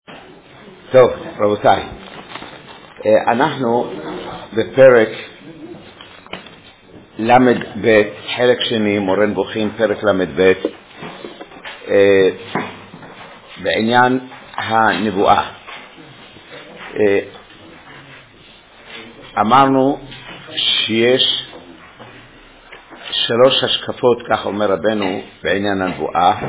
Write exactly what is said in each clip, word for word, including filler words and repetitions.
טוב, רבותיי, אנחנו בפרק למד ב', חלק שני, מורה נבוכים, פרק למד ב', בעניין הנבואה. אמרנו שיש שלוש השקפות, כך אומר רבנו, בעניין הנבואה,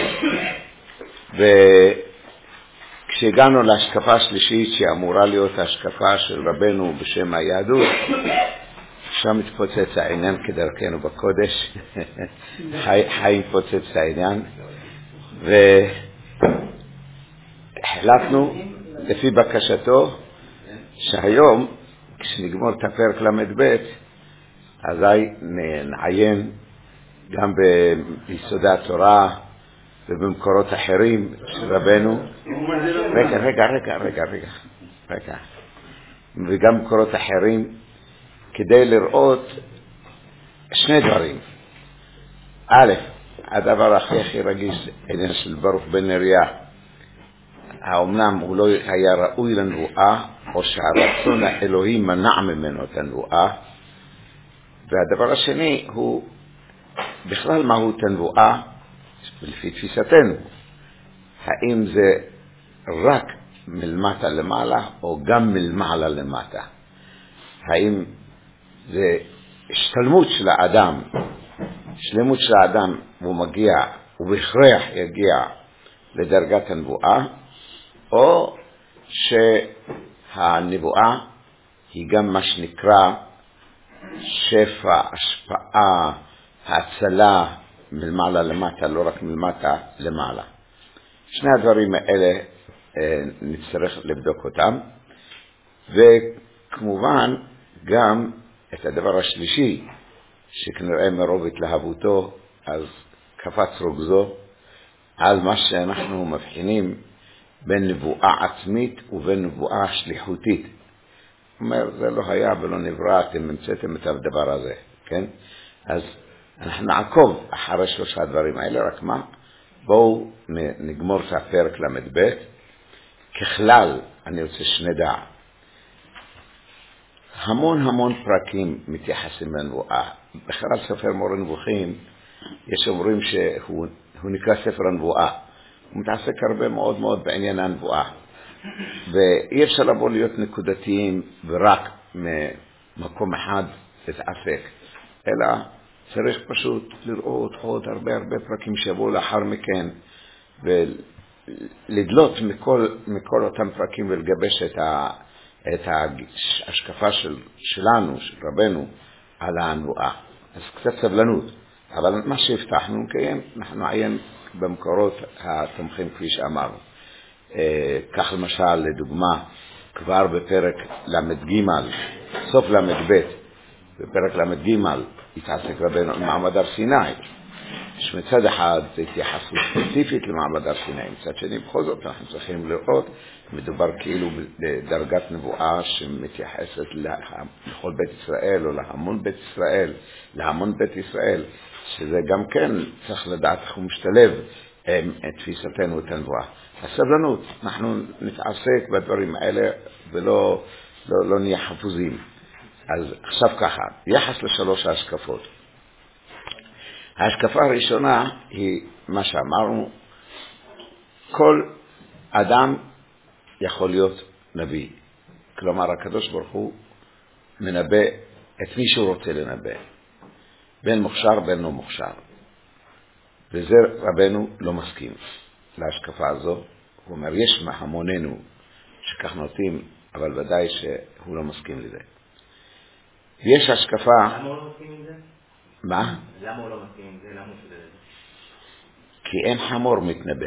וכשהגענו להשקפה השלישית שאמורה להיות ההשקפה של רבנו בשם היהדות, שם מתפוצץ העניין כדרכנו בקודש, חיים פוצץ העניין, והחלטנו לפי בקשתו שהיום כשנגמור את הפרק למד ב' אזי נעיין גם ביסודי התורה ובמקורות אחרים של רבנו. רגע, רגע, רגע, רגע, רגע, רגע. וגם במקורות אחרים כדי לראות שני דברים. א', הדבר הכי הכי רגיש, עניין של ברוך בן נריה, האומנם הוא לא היה ראוי לנבואה, או שהרצון האלוהי מנע ממנו את הנבואה. והדבר השני הוא בכלל מהות הנבואה לפי תפיסתנו. האם זה רק מלמטה למעלה או גם מלמעלה למטה? האם זה השתלמות של האדם, שלמות של האדם, והוא מגיע, הוא בהכרח יגיע לדרגת הנבואה, או שהנבואה היא גם מה שנקרא שפע, השפעה, הצלה מלמעלה למטה, לא רק מלמטה למעלה. שני הדברים האלה אה, נצטרך לבדוק אותם, וכמובן גם את הדבר השלישי, שכנראה מרוב התלהבותו אז קפץ רוגזו על מה שאנחנו מבחינים בין נבואה עצמית ובין נבואה שליחותית. הוא אומר, זה לא היה ולא נברא, אתם המצאתם את הדבר הזה, כן? אז אנחנו נעקוב אחרי שלושה הדברים האלה, רק מה? בואו נגמור את הפרק למד ב'. ככלל, אני רוצה שנדע, המון המון פרקים מתייחסים לנבואה. בכלל ספר מורה נבוכים, יש אומרים שהוא נקרא ספר הנבואה. הוא מתעסק הרבה מאוד מאוד בעניין הנבואה. ואי אפשר לבוא להיות נקודתיים ורק ממקום אחד להתעסק, אלא צריך פשוט לראות עוד הרבה הרבה פרקים שיבואו לאחר מכן, ולדלות מכל, מכל אותם פרקים ולגבש את, ה, את ההשקפה של, שלנו, של רבנו, על הנבואה. אז קצת סבלנות. אבל מה שהבטחנו נקיים, אנחנו נעיין במקורות התומכים כפי שאמרנו. כך למשל, לדוגמה, כבר בפרק למד ג', סוף למד ב', בפרק למד ג', התעסק רבנו במעמד הר סיני. שמצד אחד זה התייחסות ספציפית למעמד הר סיני, מצד שני בכל זאת אנחנו צריכים לראות, מדובר כאילו בדרגת נבואה שמתייחסת לכל בית ישראל או להמון בית ישראל, להמון בית ישראל, שזה גם כן צריך לדעת איך הוא משתלב עם תפיסתנו את הנבואה. הסבלנות, אנחנו נתעסק בדברים האלה ולא לא, לא נהיה חפוזים. אז עכשיו ככה, יחס לשלוש ההשקפות. ההשקפה הראשונה היא מה שאמרנו, כל אדם יכול להיות נביא. כלומר, הקדוש ברוך הוא מנבא את מי שהוא רוצה לנבא. בין מוכשר בין לא מוכשר. וזה רבנו לא מסכים להשקפה הזו. הוא אומר, יש מהמוננו שכך נוטים, אבל ודאי שהוא לא מסכים לזה. יש השקפה... למה הוא לא מסכים עם זה? מה? למה הוא לא מסכים עם זה? למה הוא שודד את זה? כי אין חמור מתנבא.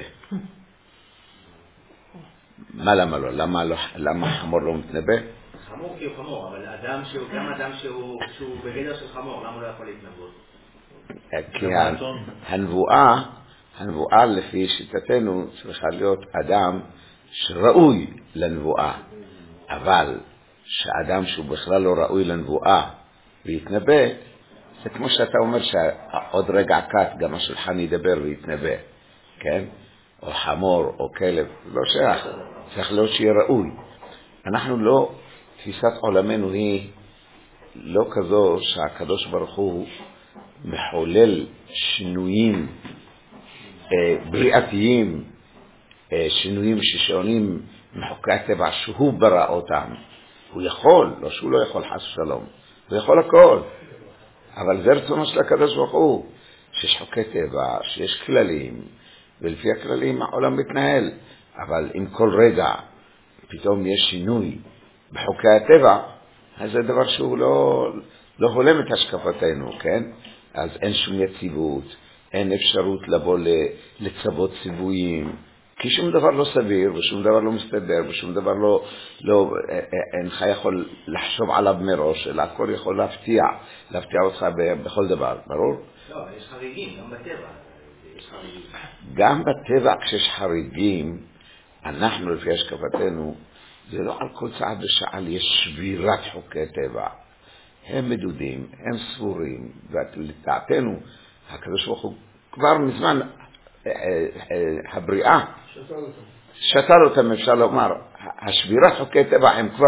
מה למה לא? למה, לא, למה חמור לא מתנבא? חמור כי הוא חמור, אבל אדם שהוא, גם אדם שהוא, שהוא בגדר של חמור, למה הוא לא יכול להתנבא? כי הנבואה, הנבואה לפי שיטתנו צריכה להיות אדם שראוי לנבואה. אבל שאדם שהוא בכלל לא ראוי לנבואה ויתנבא, זה כמו שאתה אומר שעוד רגע קט גם השולחן ידבר ויתנבא, כן? או חמור או כלב, לא שייך, צריך להיות שיהיה ראוי. אנחנו לא, תפיסת עולמנו היא לא כזו שהקדוש ברוך הוא מחולל שינויים אה, בריאתיים, אה, שינויים ששונים מחוקי הטבע שהוא ברא אותם. הוא יכול, לא שהוא לא יכול, חס ושלום, הוא יכול הכל. אבל זה רצונו של הקדוש ברוך הוא, שיש חוקי טבע, שיש כללים, ולפי הכללים העולם מתנהל. אבל אם כל רגע פתאום יש שינוי בחוקי הטבע, אז זה דבר שהוא לא, לא הולם את השקפתנו, כן? אז אין שום יציבות, אין אפשרות לבוא לצוות ציוויים, כי שום דבר לא סביר, ושום דבר לא מסתדר, ושום דבר לא, לא, אינך יכול לחשוב עליו מראש, אלא הכל יכול להפתיע, להפתיע אותך בכל דבר, ברור? לא, יש חריגים, גם בטבע, יש חריגים. גם בטבע כשיש חריגים, אנחנו לפי השקפתנו, זה לא על כל צעד ושעל יש שבירת חוקי טבע. הם מדודים, הם סבורים, ולדעתנו, הקדוש ברוך הוא כבר מזמן הבריאה, שתל אותם, אפשר לומר, השבירת חוקי טבע הם כבר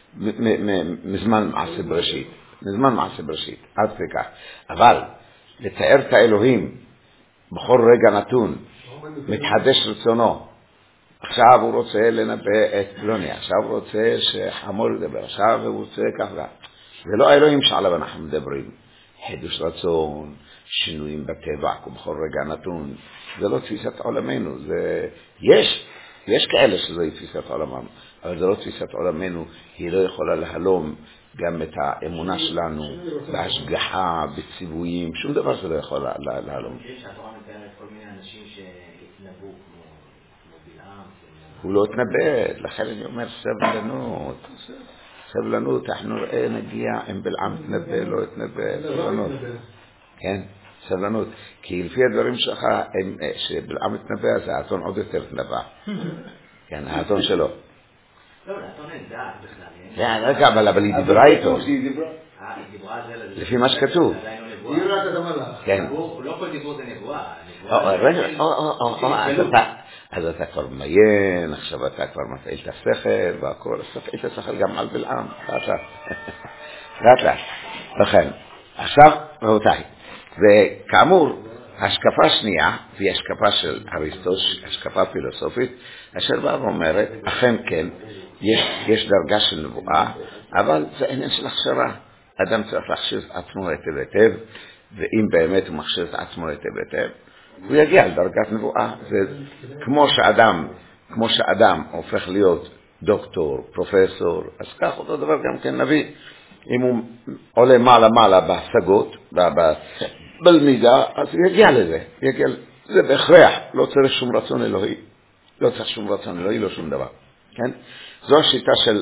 מזמן מעשה בראשית, מזמן מעשה בראשית, עד כך. אבל לתאר את האלוהים בכל רגע נתון, מתחדש רצונו, עכשיו הוא רוצה לנבא את פלוני, עכשיו הוא רוצה שחמור ידבר, עכשיו הוא רוצה ככה. זה לא האלוהים שעליו אנחנו מדברים. חידוש רצון, שינויים בטבע, ובכל רגע נתון. זה לא תפיסת עולמנו. זה... יש, יש כאלה שזוהי תפיסת עולמם, אבל זה לא תפיסת עולמנו. היא לא יכולה להלום גם את האמונה שלנו, בהשגחה, בציוויים, שום דבר שלא יכול להלום. יש שהתורה מתארת כל מיני אנשים שהתנבאו כמו... הוא לא התנבא, לכן אני אומר סבלנות, סבלנות, אנחנו נראה נגיע אם בלעם התנבא, לא התנבא, סבלנות, כן, סבלנות, כי לפי הדברים שלך, שבלעם התנבא, זה האתון עוד יותר התנבא, כן, האתון שלו. לא, האתון אין דעת בכלל. כן, רגע, אבל היא דיברה איתו, לפי מה שכתוב. כן. לא כל דיבור זה נבואה. רגע, אז אתה... אז אתה כבר מיין, עכשיו אתה כבר מפעיל את השכל והכל, אז תפעיל את השכל גם על בלעם, לאט לאט, לאט לאט. לכן, עכשיו רבותיי, וכאמור, השקפה שנייה, והיא השקפה של אריסטו, השקפה פילוסופית, אשר באה ואומרת, אכן כן, יש, יש דרגה של נבואה, אבל זה עניין של הכשרה. אדם צריך להכשיר את עצמו היטב היטב, ואם באמת הוא מכשיר את עצמו היטב היטב, הוא יגיע לדרגת נבואה. זה כמו שאדם, כמו שאדם הופך להיות דוקטור, פרופסור, אז כך אותו דבר גם כן נביא. אם הוא עולה מעלה מעלה בהשגות, בלמידה, אז הוא יגיע לזה. יגיע, זה בהכרח, לא צריך שום רצון אלוהי. לא צריך שום רצון אלוהי, לא שום דבר. כן? זו השיטה של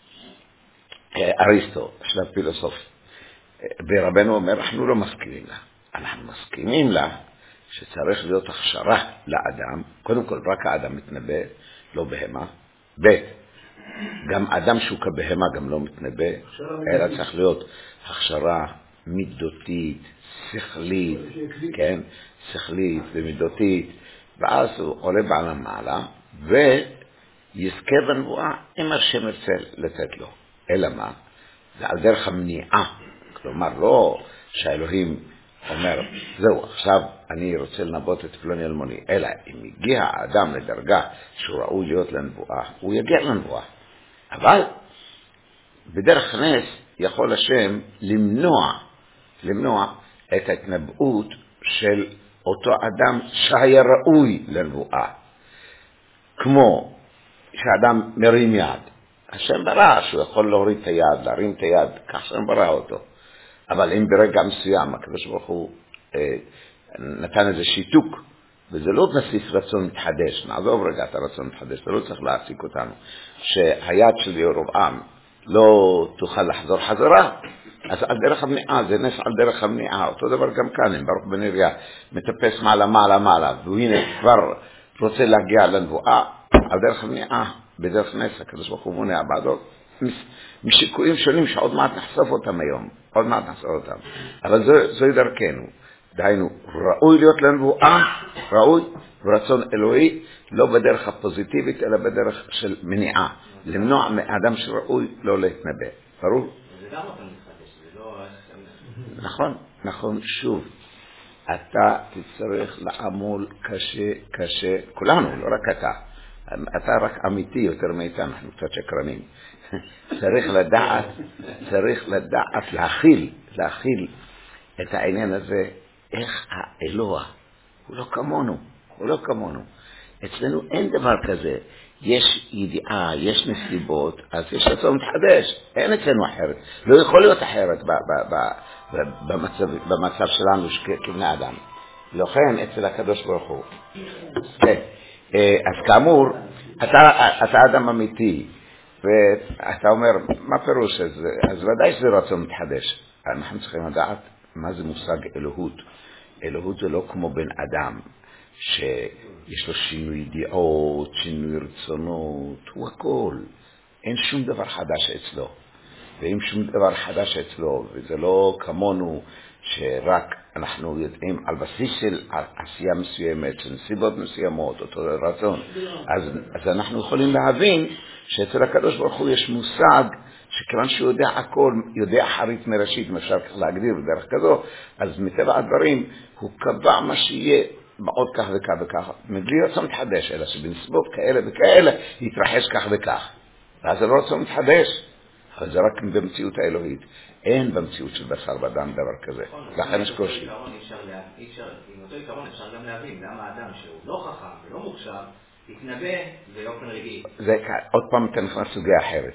אריסטו, של הפילוסוף. ברבנו אומר, אנחנו לא מסכימים לה. אנחנו מסכימים לה, שצריך להיות הכשרה לאדם, קודם כל רק האדם מתנבא, לא בהמה, ב' גם אדם שהוא כבהמה גם לא מתנבא, אלא צריך להיות הכשרה מידותית, שכלית, כן, שכלית ומידותית, ואז הוא עולה בעל המעלה, ויזכה בנבואה אם השם ירצה לתת לו. אלא מה? זה על דרך המניעה, כלומר לא שהאלוהים אומר, זהו, עכשיו אני רוצה לנבוט את פלוני אלמוני, אלא אם יגיע האדם לדרגה שהוא ראוי להיות לנבואה, הוא יגיע לנבואה. אבל בדרך נס יכול השם למנוע, למנוע את ההתנבאות של אותו אדם שהיה ראוי לנבואה. כמו שאדם מרים יד, השם ברא שהוא יכול להוריד את היד, להרים את היד, כך שם ברא אותו. אבל אם ברגע מסוים הקדוש ברוך הוא אה, נתן איזה שיתוק, וזה לא בסיס רצון מתחדש, נעזוב רגע את הרצון מתחדש, זה לא צריך להעסיק אותנו, שהיד של ירבעם לא תוכל לחזור חזרה, אז על דרך המניעה, זה נס על דרך המניעה, אותו דבר גם כאן, אם ברוך בן נריה מטפס מעלה מעלה מעלה, והנה כבר רוצה להגיע לנבואה, על דרך המניעה, בדרך נס, הקדוש ברוך הוא מונע בעדו, משיקויים שונים שעוד מעט נחשוף אותם היום, עוד מעט נחשוף אותם. אבל זו, זו דרכנו. דהיינו, ראוי להיות לנבואה, ראוי, ורצון אלוהי, לא בדרך הפוזיטיבית, אלא בדרך של מניעה. למנוע מאדם שראוי לא להתנבא. ברור? זה גם אותו מתחדש, זה לא... נכון, נכון, שוב. אתה תצטרך לעמול קשה, קשה, כולנו, לא רק אתה. אתה רק אמיתי יותר מאיתנו, אנחנו קצת שקרנים. צריך לדעת, צריך לדעת להכיל, להכיל את העניין הזה, איך האלוה, הוא לא כמונו, הוא לא כמונו. אצלנו אין דבר כזה, יש ידיעה, יש נסיבות, אז יש רצון מתחדש, אין אצלנו אחרת, לא יכול להיות אחרת ב- ב- ב- במצב, במצב שלנו כבני אדם. לכן אצל הקדוש ברוך הוא. כן. אז כאמור, אתה, אתה אדם אמיתי, ואתה אומר, מה פירוש? אז, אז ודאי שזה רצון מתחדש. אנחנו צריכים לדעת מה זה מושג אלוהות. אלוהות זה לא כמו בן אדם, שיש לו שינוי דעות, שינוי רצונות, הוא הכל. אין שום דבר חדש אצלו. ואם שום דבר חדש אצלו, וזה לא כמונו, שרק אנחנו יודעים על בסיס של עשייה מסוימת, של נסיבות מסוימות, אותו רצון, אז, אז אנחנו יכולים להבין שאצל הקדוש ברוך הוא יש מושג, שכיוון שהוא יודע הכל, יודע חרית מראשית, אם אפשר כך להגדיר בדרך כזו, אז מטבע הדברים הוא קבע מה שיהיה בעוד כך וכך וכך, מבלי רצון מתחדש, אלא שבנסיבות כאלה וכאלה יתרחש כך וכך. ואז זה לא רצון מתחדש. אבל זה רק במציאות האלוהית. אין במציאות של בשר ודם דבר כזה. לכן יש קושי. עם אותו עיקרון אפשר גם להבין למה האדם שהוא לא חכם ולא מוכשר, יתנבא באופן רגעי. זה עוד פעם אתה נכנס סוגיה אחרת.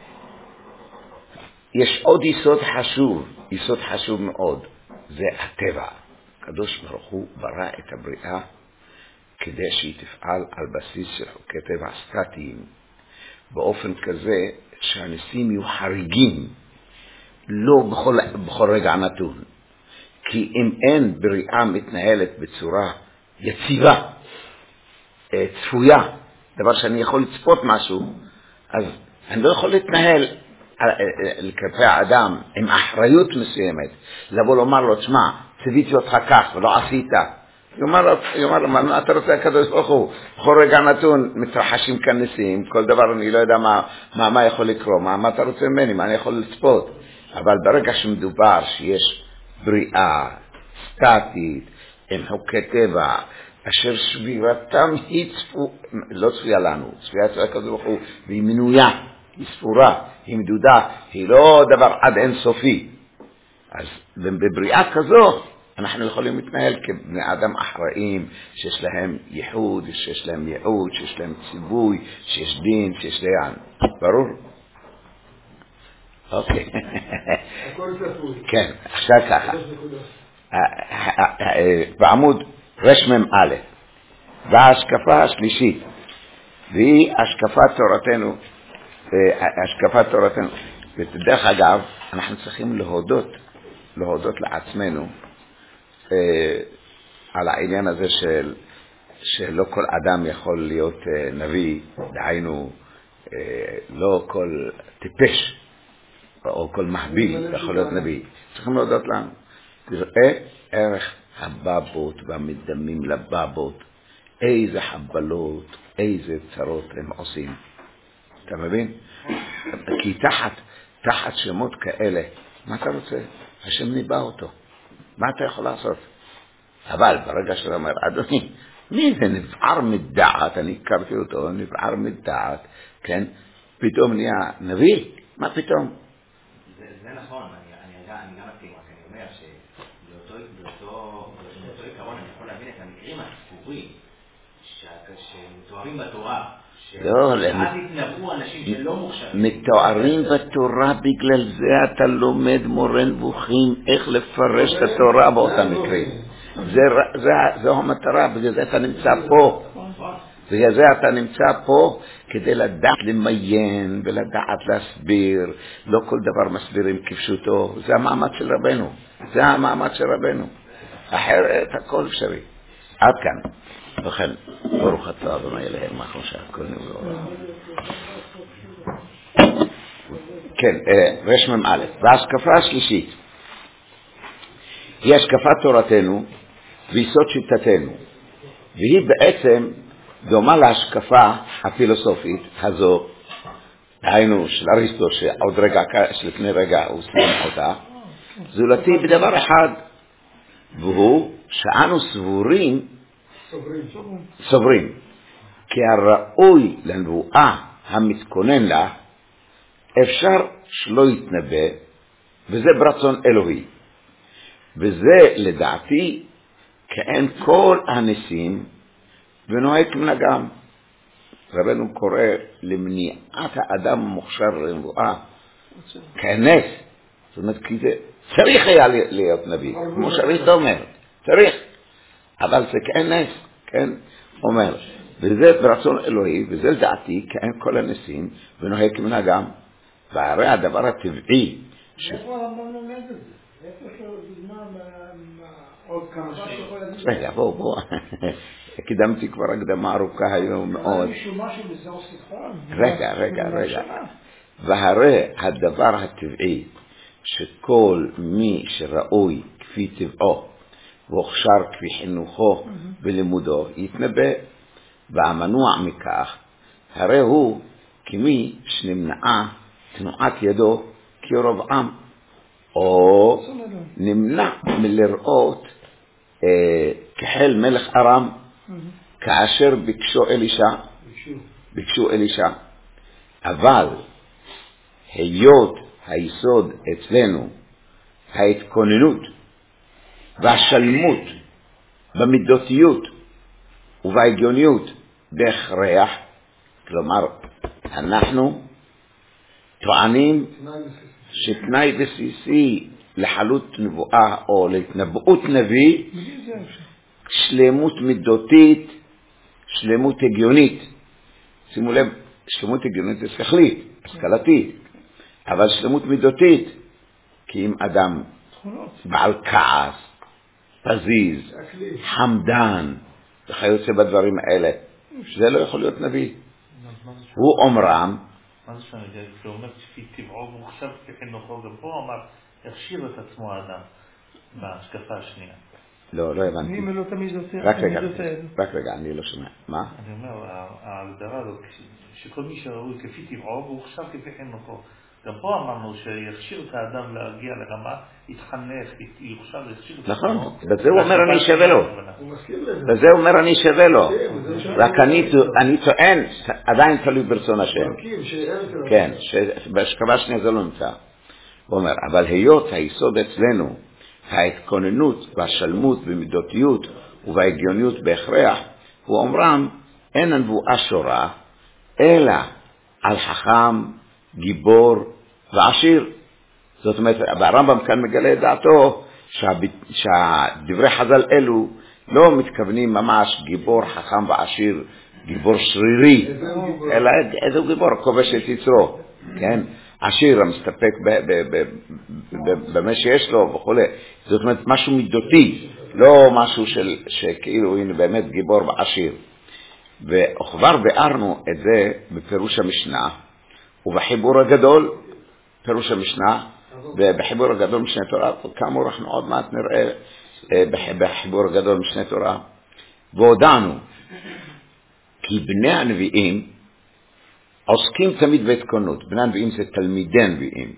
יש עוד יסוד חשוב, יסוד חשוב מאוד. זה הטבע. הקדוש ברוך הוא ברא את הבריאה כדי שהיא תפעל על בסיס של חוקי טבע סטטיים. באופן כזה שהניסים יהיו חריגים, לא בכל, בכל רגע נתון. כי אם אין בריאה מתנהלת בצורה יציבה, צפויה, דבר שאני יכול לצפות משהו, אז אני לא יכול להתנהל כלפי האדם עם אחריות מסוימת, לבוא לומר לו, תשמע, צביתי אותך כך ולא עשית. יאמר לו, יאמר לו, מה אתה רוצה הקדוש ברוך הוא? בכל רגע נתון מתרחשים כאן ניסים, כל דבר אני לא יודע מה, מה, מה יכול לקרוא, מה, מה אתה רוצה ממני, מה אני יכול לצפות. אבל ברגע שמדובר שיש בריאה סטטית, עם חוקי טבע, אשר שבירתם היא צפו, לא צפויה לנו, צפויה צפויה הקדוש ברוך הוא, והיא מנויה, היא ספורה, היא מדודה, היא לא דבר עד אין סופי. אז בבריאה כזו, אנחנו יכולים להתנהל כבני אדם אחראים, שיש להם ייחוד, שיש להם ייעוד, שיש להם ציווי, שיש דין, שיש דיין. ברור? אוקיי. הכל צפוי. כן, עכשיו ככה. בעמוד רשמם א', וההשקפה השלישית, והיא השקפת תורתנו, השקפת תורתנו. ודרך אגב, אנחנו צריכים להודות, להודות לעצמנו, על העניין הזה של שלא כל אדם יכול להיות נביא, דהיינו לא כל טיפש או כל מחביל יכול להיות נביא. צריכים להודות לנו. תראה ערך הבבות והמדמים לבבות, איזה חבלות, איזה צרות הם עושים. אתה מבין? כי תחת, תחת שמות כאלה, מה אתה רוצה? השם ניבא אותו. מה אתה יכול לעשות? אבל ברגע שאתה אומר, אדוני, מי זה נבער מדעת? אני הכרתי אותו, נבער מדעת, כן? פתאום נהיה נביא? מה פתאום? זה, זה נכון, אני, אני, אני גם מסכים, רק אני אומר שבאותו באותו, באותו עיקרון אני יכול להבין את המקרים הספורים שמתוארים בתורה, לא, שאז התנבאו אנשים שלא מוכשרים. מתוארים בתורה, בגלל זה אתה לומד מורה נבוכים איך לפרש את התורה באותם מקרים. זה, זה, זו המטרה, בגלל זה אתה נמצא פה. בגלל זה אתה נמצא פה כדי לדעת למיין ולדעת להסביר. לא כל דבר מסבירים כפשוטו. זה המעמד של רבנו. זה המעמד של רבנו. אחרת הכל אפשרי. עד כאן. לכן, ברוך אתה אדוני אלוהינו מלך שהכל נברא. כן, רשמם א', וההשקפה השלישית היא השקפת תורתנו ויסוד שיטתנו, והיא בעצם דומה להשקפה הפילוסופית הזו, היינו של אריסטו שעוד רגע, שלפני רגע הוא סיים אותה, זולתי בדבר אחד, והוא שאנו סבורים, סוברים, כי הראוי לנבואה המתכונן לה, אפשר שלא יתנבא, וזה ברצון אלוהי. וזה לדעתי כאין כל הניסים ונוהג כמנהגם. רבנו קורא למניעת האדם מוכשר לנבואה כנס, זאת אומרת כי זה צריך היה להיות נביא, כמו שאריסטו אומר, צריך, אבל זה כנס, כן, אומר, וזה ברצון אלוהי, וזה לדעתי כאין כל הניסים ונוהג כמנהגם. והרי הדבר הטבעי ש... איפה הרמב"ם לומד את זה? איפה יש לו דוגמה עוד כמה שעות? רגע, בואו, בואו. קידמתי כבר הקדמה ארוכה היום מאוד. מישהו משהו בזה ספר? רגע, רגע, רגע. והרי הדבר הטבעי שכל מי שראוי כפי טבעו והוכשר כפי חינוכו ולימודו יתנבא, והמנוע מכך הרי הוא כמי שנמנעה תנועת ידו כרבעם, או נמנע מלראות אה, כחל מלך ארם, כאשר ביקשו אלישע, ביקשו אלישע. אבל היות היסוד אצלנו ההתכוננות והשלמות במידותיות ובהגיוניות בהכרח, כלומר אנחנו טוענים שתנאי בסיסי לחלות נבואה או להתנבאות נביא שלמות מידותית, שלמות הגיונית. שימו לב, שלמות הגיונית זה שכלית, השכלתית, אבל שלמות מידותית, כי אם אדם בעל כעס, פזיז, חמדן וכיוצא בדברים האלה, זה לא יכול להיות נביא. הוא אומרם, מה זה שאני יודע? הוא אומר שפי טבעו מוכשר כחינוכו, גם פה הוא אמר, יכשיר את עצמו האדם בהשקפה השנייה. לא, לא הבנתי. מי לא תמיד עושה? רק רגע, רק רגע, אני לא שומע. מה? אני אומר, ההגדרה הזאת, שכל מי שראוי כפי טבעו מוכשר כפי חינוכו. גם פה אמרנו שיכשיר את האדם להגיע לרמה, יתחנך, יוכשר, יכשיר את עצמו. נכון, בזה הוא אומר אני שווה לו. בזה הוא אומר אני שווה לו. רק אני טוען, עדיין תלוי ברצון השם. כן, בהשקפה שנייה זה לא נמצא. הוא אומר, אבל היות היסוד אצלנו, ההתכוננות והשלמות במידותיות ובהגיוניות בהכרח, הוא אומרם, אין הנבואה שורה, אלא על חכם, גיבור ועשיר. זאת אומרת, הרמב"ם כאן מגלה את דעתו שהדברי חז"ל אלו לא מתכוונים ממש גיבור, חכם ועשיר, גיבור שרירי, אלא איזה גיבור כובש את יצרו, כן? עשיר המסתפק במה שיש לו וכו'. זאת אומרת, משהו מידותי, לא משהו של, שכאילו הנה באמת גיבור ועשיר. וכבר ביארנו את זה בפירוש המשנה, ובחיבור הגדול, פירוש המשנה, ובחיבור הגדול משנה תורה, כאמור אנחנו עוד מעט נראה בחיבור הגדול משנה תורה, והודענו כי בני הנביאים עוסקים תמיד בהתכוננות. בני הנביאים זה תלמידי נביאים.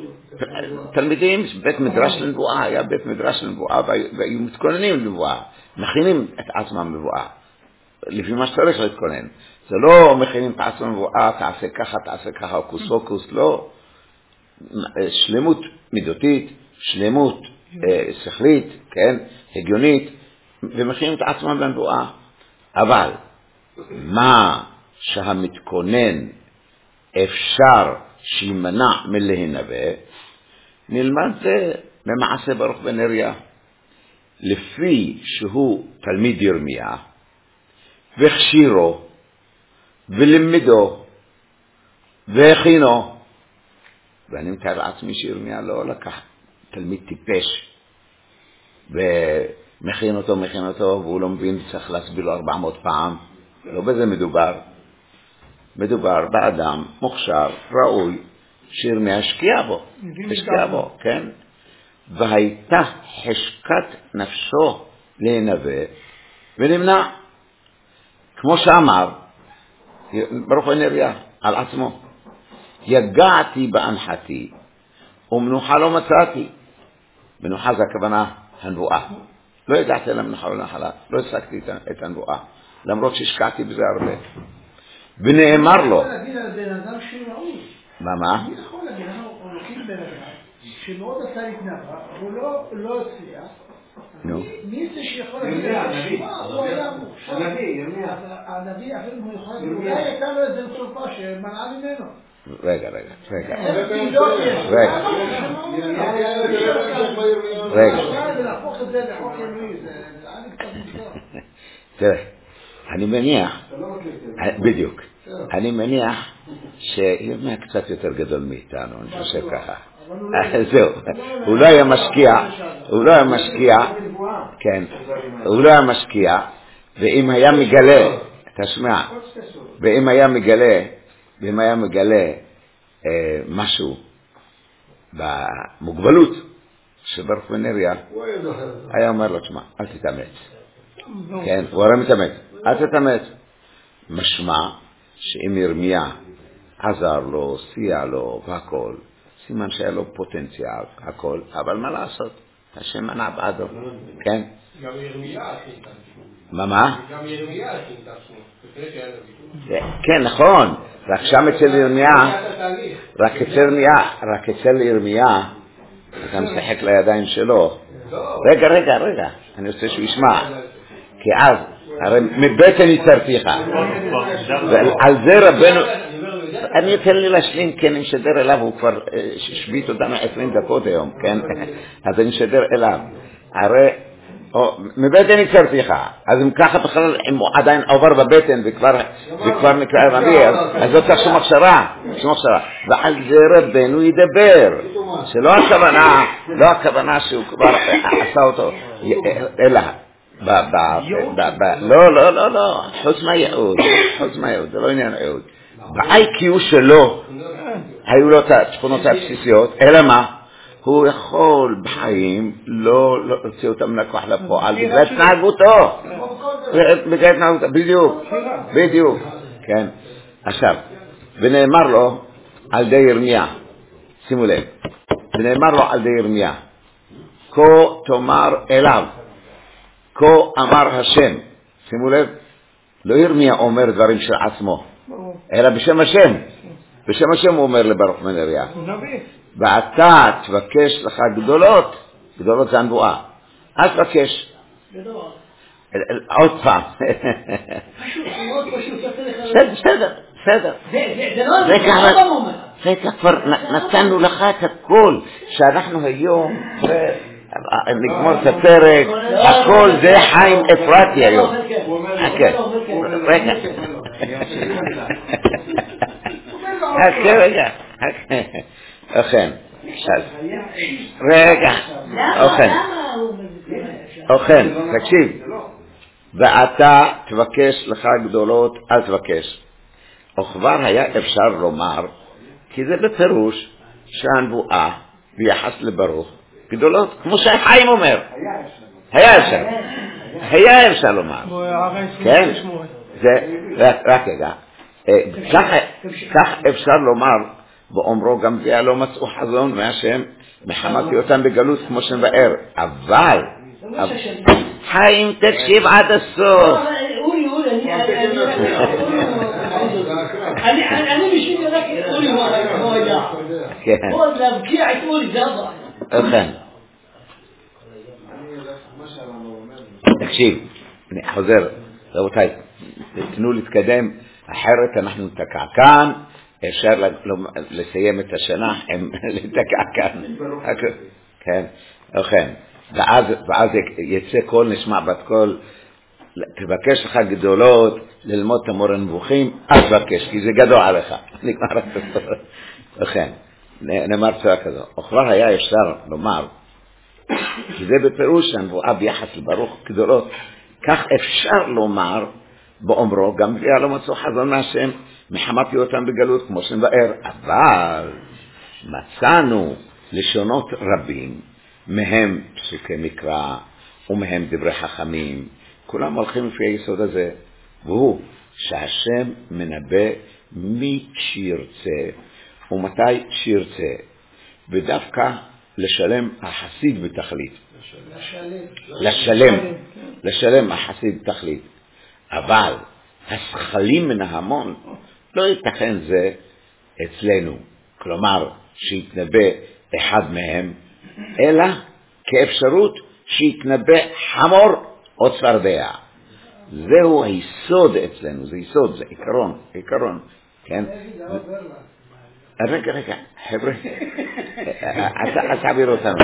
תלמידים זה בית מדרש לנבואה, היה בית מדרש לנבואה, והיו מתכוננים לנבואה, מכינים את עצמם לנבואה, לפי מה שצריך להתכונן. זה לא מכינים את עצמם לנבואה, תעשה ככה, תעשה ככה, קוס פוקוס, לא. שלמות מידותית, שלמות שכלית, כן, הגיונית, ומכינים את עצמם לנבואה. אבל מה שהמתכונן אפשר שימנע מלהנבא, נלמד זה במעשה ברוך בן נריה. לפי שהוא תלמיד ירמיה, והכשירו, ולמדו, והכינו, ואני מתאר לעצמי שירמיה לא לקח תלמיד טיפש, ומכין אותו, מכין אותו, והוא לא מבין, צריך להסביר לו ארבע מאות פעם. לא בזה מדובר. מדובר באדם מוכשר, ראוי, שירמיה השקיע בו, השקיע בו, כן? והייתה חשקת נפשו להנבא, ונמנע. כמו שאמר, ברוך הנריה, על עצמו, יגעתי באנחתי, ומנוחה לא מצאתי. מנוחה זה הכוונה הנבואה. לא ידעתי על המנוחה ולנחלה, לא השגתי את הנבואה, למרות שהשקעתי בזה הרבה. ונאמר לו, אני יכול להגיד על בן אדם שהוא ראוי. מה מה? אני יכול להגיד, אנחנו הולכים בן אדם, שמאוד עשה להתנבא, הוא לא הצליח. נו. מי זה שיכול להגיד על זה? הוא היה מוכשר. הנביא, ירמיה. הנביא, אפילו הוא יכול להגיד, אולי הייתה לו איזה תרופה שמנעה ממנו. רגע, רגע, רגע. רגע. רגע. להפוך את זה לחוק אלוהי, זה היה לי קצת מוזר. תראה, אני מניח, בדיוק, אני מניח שירמיה קצת יותר גדול מאיתנו, אני חושב ככה. זהו, הוא לא היה משקיע, הוא לא היה משקיע, כן, הוא לא היה משקיע, ואם היה מגלה, תשמע, ואם היה מגלה, ואם היה מגלה אה, משהו במוגבלות של ברוך ונריה, היה אומר לו, תשמע, אל תתאמץ. כן, הוא הרי מתאמץ, אל תתאמץ. משמע שאם ירמיה עזר לו, סייע לו והכל, סימן שהיה לו פוטנציאל, הכל, אבל מה לעשות? השם מנע בעדו, כן? גם ירמיה עשית. מה מה? גם ירמיה עשית. כן, נכון, רק שם אצל ירמיה, רק אצל ירמיה, רק אצל ירמיה, אתה משחק לידיים שלו. רגע, רגע, רגע, אני רוצה שהוא ישמע, כי אז, הרי מבטן יצרתיך, ועל זה רבנו, אני אתן לי להשלים, כן, אני משדר אליו, הוא כבר שביט אותנו עשרים דקות היום, כן, אז אני משדר אליו, הרי, מבטן יצרתיך, אז אם ככה בכלל, אם הוא עדיין עובר בבטן וכבר נקרא רבי, אז לא צריך שום הכשרה, שום הכשרה, ועל זה רבנו ידבר, שלא הכוונה, לא הכוונה שהוא כבר עשה אותו, אלא, לא, לא, לא, לא, חוץ מהייעוד, חוץ מהייעוד, זה לא עניין הייעוד. ב-איי קיו שלו היו לו את התכונות הבסיסיות, אלא מה? הוא יכול בחיים לא להוציא אותם מן הכוח לפועל, בגלל התנהגותו, בגלל התנהגותו, בדיוק, בדיוק, כן. עכשיו, ונאמר לו על די ירמיה, שימו לב, ונאמר לו על די ירמיה, כה תאמר אליו, כה אמר השם, שימו לב, לא ירמיה אומר דברים של עצמו, אלא בשם השם, בשם השם הוא אומר לברוך מנריה, ואתה תבקש לך גדולות, גדולות זה הנבואה, אל תבקש, עוד פעם, בסדר, בסדר, זה כבר נתנו לך את הכל, שאנחנו היום, נגמור את הפרק, הכל זה חיים אפרתי היום. חכה, רגע. חכה רגע. אוכן. רגע. אוכן. אוכן, תקשיב. ואתה תבקש לך גדולות, אל תבקש. וכבר היה אפשר לומר, כי זה בפירוש שהנבואה ביחס לברוך גדולות, כמו שהחיים אומר. היה אפשר. היה אפשר לומר. כן? זה, רק רגע. כך אפשר לומר, באומרו גם זה לא מצאו חזון מהשם, מחמתי אותם בגלות כמו שמבאר. אבל, חיים תקשיב עד הסוף. אורי, אורי, אני משיב רק אורי הוא היה. הוא להבקיע את אורי, זה הבא. אכן. תקשיב, אני חוזר, רבותיי, תנו להתקדם, אחרת אנחנו נתקע כאן, אפשר לסיים את השנה, לתקע כאן. כן, אכן. ואז יצא קול, נשמע בת קול, תבקש לך גדולות, ללמוד תמור הנבוכים, אל תבקש, כי זה גדול עליך. נגמר את זה. אכן. נאמר צורה כזו, וכבר היה אפשר לומר, כי זה בפירוש הנבואה ביחס לברוך גדולות, כך אפשר לומר באומרו, גם זה לא מצאו חזון מהשם, מחמתי אותם בגלות כמו שמבאר, אבל מצאנו לשונות רבים, מהם פסוקי מקרא, ומהם דברי חכמים, כולם הולכים לפי היסוד הזה, והוא שהשם מנבא מי שירצה, ומתי שירצה, ודווקא לשלם החסיד בתכלית. לשלם, לשלם החסיד בתכלית. אבל השכלים מן ההמון לא ייתכן זה אצלנו, כלומר שיתנבא אחד מהם, אלא כאפשרות שיתנבא חמור או צפרדע. זהו היסוד אצלנו, זה יסוד, זה עיקרון, עיקרון, כן? רגע, רגע, חבר'ה, אז תעביר אותנו.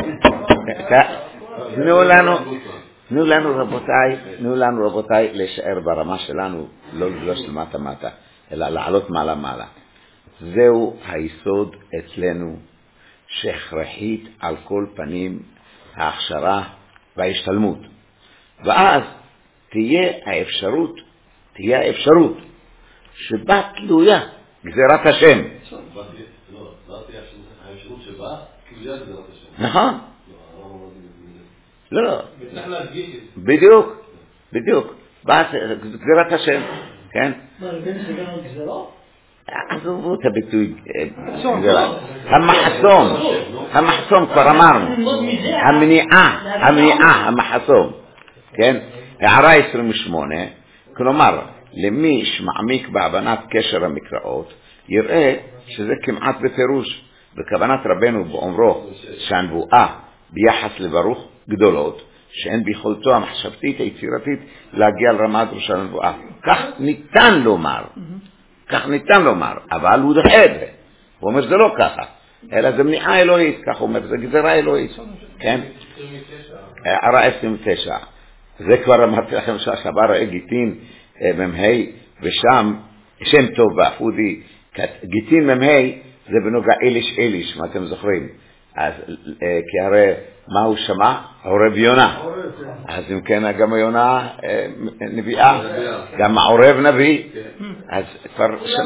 תנו לנו, תנו לנו רבותיי, תנו לנו רבותיי להישאר ברמה שלנו, לא של מטה מטה, אלא לעלות מעלה מעלה. זהו היסוד אצלנו, שהכרחית על כל פנים ההכשרה וההשתלמות. ואז תהיה האפשרות, תהיה האפשרות שבה תלויה גזירת השם. לא, לא תהיה האפשרות שבה תלויה גזירת השם. נכון. לא, לא. צריך להדגיש את זה. בדיוק, בדיוק. גזירת השם, כן? מה, רבי זה גם גזירות? עזובו את הביטוי גזירה. המחסום, המחסום כבר אמרנו. המניעה, המניעה, המחסום. כן? הערה עשרים ושמונה, כלומר, למי שמעמיק בהבנת קשר המקראות, יראה שזה כמעט בפירוש, בכוונת רבנו באומרו שהנבואה ביחס לברוך גדולות, שאין ביכולתו המחשבתית היצירתית להגיע לרמת ראש הנבואה. כך ניתן לומר, כך ניתן לומר, אבל הוא דחה את זה. הוא אומר שזה לא ככה, אלא זה מניעה אלוהית, כך הוא אומר, זה גזירה אלוהית. כן? הערה עשרים ותשע. זה כבר אמרתי לכם שהשבר ראה גיטין ממהי, ושם שם טוב באפודי, גיטין ממהי זה בנוגע אליש אליש, מה אתם זוכרים? אז כי הרי מה הוא שמע? עורב יונה. אז אם כן גם יונה נביאה, גם עורב נביא. אז כבר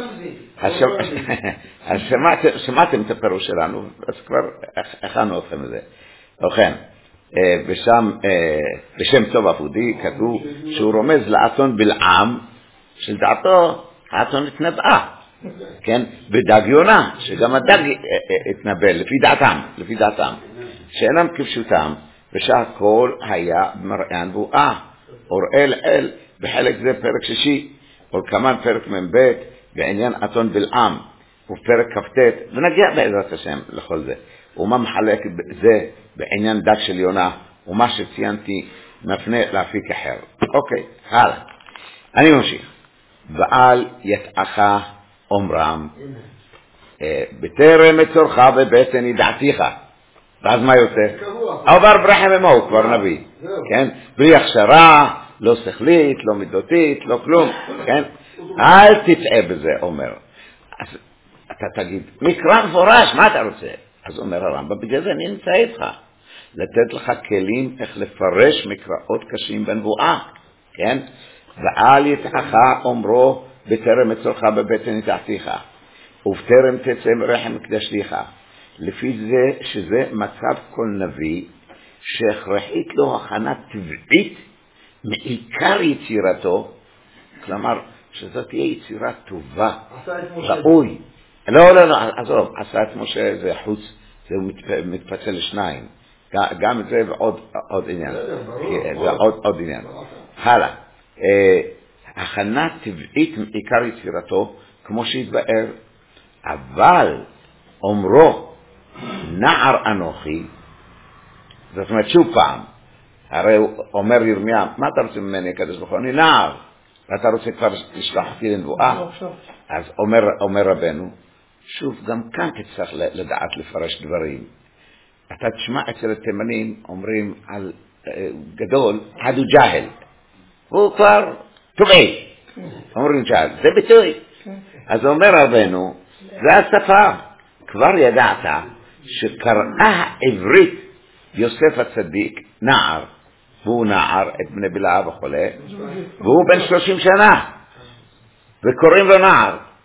אז שמעתם את הפירוש שלנו, אז כבר הכנו אתכם לזה. ובכן, בשם, בשם טוב אפודי כתוב שהוא רומז לאתון בלעם, שלדעתו האתון התנבאה, כן? בדג יונה, שגם הדג התנבא, לפי דעתם, לפי דעתם, שאינם כפשוטם, ושהכל היה במראה הנבואה, אוראל אל, בחלק זה פרק שישי, וכמן פרק מב' בעניין אתון בלעם, ופרק כ"ט, ונגיע בעזרת השם לכל זה. ומה מחלק זה בעניין דג של יונה, ומה שציינתי מפנה להפיק אחר. אוקיי, הלאה. אני ממשיך. ועל יתעך אומרם, בטרם מצורך בבטן ידעתיך. ואז מה יוצא? עבר ברחם אמו, כבר נביא. כן? בלי הכשרה, לא שכלית, לא מידותית, לא כלום. כן? אל תטעה בזה, אומר. אז אתה תגיד, מקרא מפורש, מה אתה רוצה? אז אומר הרמב"ם, בגלל זה אני נמצא איתך. לתת לך כלים איך לפרש מקראות קשים בנבואה. כן? ועל יתעך אומרו, בטרם מצורך בבטן ידעתיך. ובטרם תצא מרחם מקדשתיך. לפי זה שזה מצב כל נביא, שהכרחית לו הכנה טבעית מעיקר יצירתו, כלומר, שזאת תהיה יצירה טובה, ראוי. לא, לא, לא, עזוב, עשה את משה זה חוץ, זה מתפצל לשניים. גם את זה ועוד עוד עניין. זה עוד עוד עניין. הלאה. הכנה טבעית מעיקר יצירתו, כמו שהתבאר, אבל אומרו, נער אנוכי, זאת אומרת שוב פעם, הרי הוא אומר ירמיה, מה אתה רוצה ממני הקדוש ברוך הוא? אני נער, ואתה רוצה כבר לשלוח אותי לנבואה? אז אומר, אומר רבנו, שוב, גם כאן תצטרך לדעת לפרש דברים. אתה תשמע אצל התימנים אומרים על גדול, הדו ג'הל, הוא כבר טובעי, אומרים ג'הל, זה ביטוי. אז אומר רבנו, זה השפה, כבר ידעת שקראה העברית יוסף הצדיק נער, והוא נער את בני בלעה וכו', והוא בן שלושים שנה, וקוראים לו נער,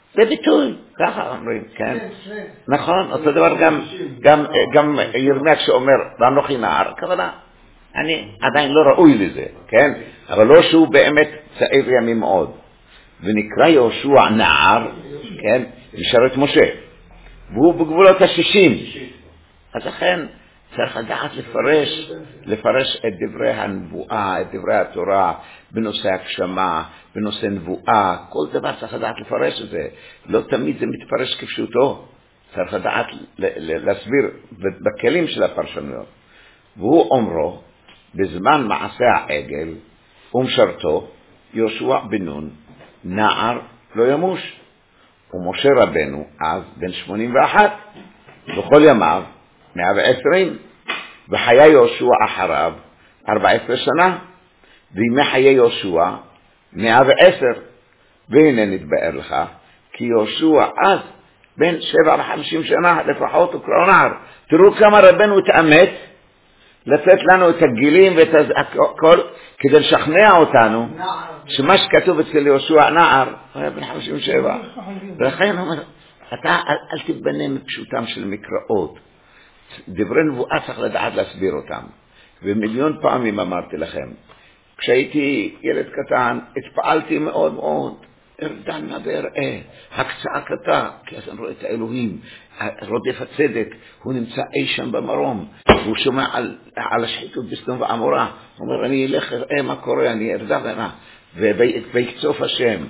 זה ביטוי, ככה אומרים, כן? נכון, אותו דבר גם, גם, גם ירמיה כשאומר, ואנוכי נער, הכוונה, אני עדיין לא ראוי לזה, כן? אבל לא שהוא באמת צעיר ימים מאוד. ונקרא יהושע נער, כן? משרת משה. והוא בגבולות השישים. אז לכן צריך לדעת לפרש, לפרש את דברי הנבואה, את דברי התורה, בנושא הגשמה, בנושא נבואה, כל דבר צריך לדעת לפרש את זה. לא תמיד זה מתפרש כפשוטו. צריך לדעת להסביר בכלים של הפרשנויות. והוא אומרו, בזמן מעשה העגל ומשרתו, יהושע בן נון, נער לא ימוש. ומשה רבנו אז בן שמונים ואחת, בכל ימיו מאה ועשרים, וחיי יהושע אחריו ארבע עשרה שנה, וימי חיי יהושע מאה ועשר. והנה נתבאר לך, כי יהושע אז בן שבע וחמישים שנה לפחות וקרא נער. תראו כמה רבנו התאמץ לתת לנו את הגילים ואת הכל, כדי לשכנע אותנו שמה שכתוב אצל יהושע נער, הוא היה בן חמישים ושבע. ולכן הוא אומר, אתה אל, אל תתבנה מפשוטם של מקראות. דברי נבואה צריך לדעת להסביר אותם. ומיליון פעמים אמרתי לכם, כשהייתי ילד קטן, התפעלתי מאוד מאוד, ארדן נא ואראה, הקצאה קטה, כי אז אני רואה את האלוהים, רודף הצדק, הוא נמצא אי שם במרום, והוא שומע על, על השחיתות בסדום ועמורה, הוא אומר, אני אלך, אראה מה קורה, אני ארדה ונע, ויקצוף השם,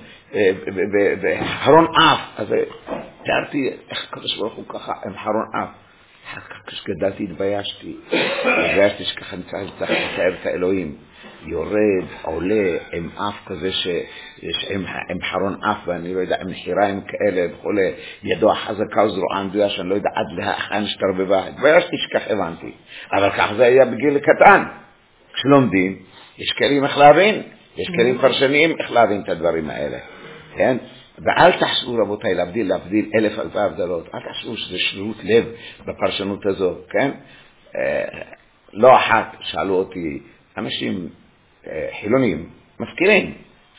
וחרון אף, אז תיארתי איך הקדוש ברוך הוא ככה, עם חרון אף, כשגדלתי התביישתי, התביישתי שככה נצטרך לתאר את האלוהים, יורד, עולה, עם אף כזה שיש עם, עם חרון אף, ואני לא יודע, עם חיריים כאלה וכו', ידו החזקה וזרועה מדויה, שאני לא יודע עד להכן שתרבבה, התביישתי שכך הבנתי, אבל כך זה היה בגיל קטן. כשלומדים, יש כלים איך להבין, יש כלים פרשניים איך להבין את הדברים האלה, כן? ואל תחשבו רבותיי, להבדיל, להבדיל אלף אלפי הבדלות, אל תחשבו שזה שרירות לב בפרשנות הזו, כן? אה, לא אחת שאלו אותי אנשים אה, חילונים, מזכירים,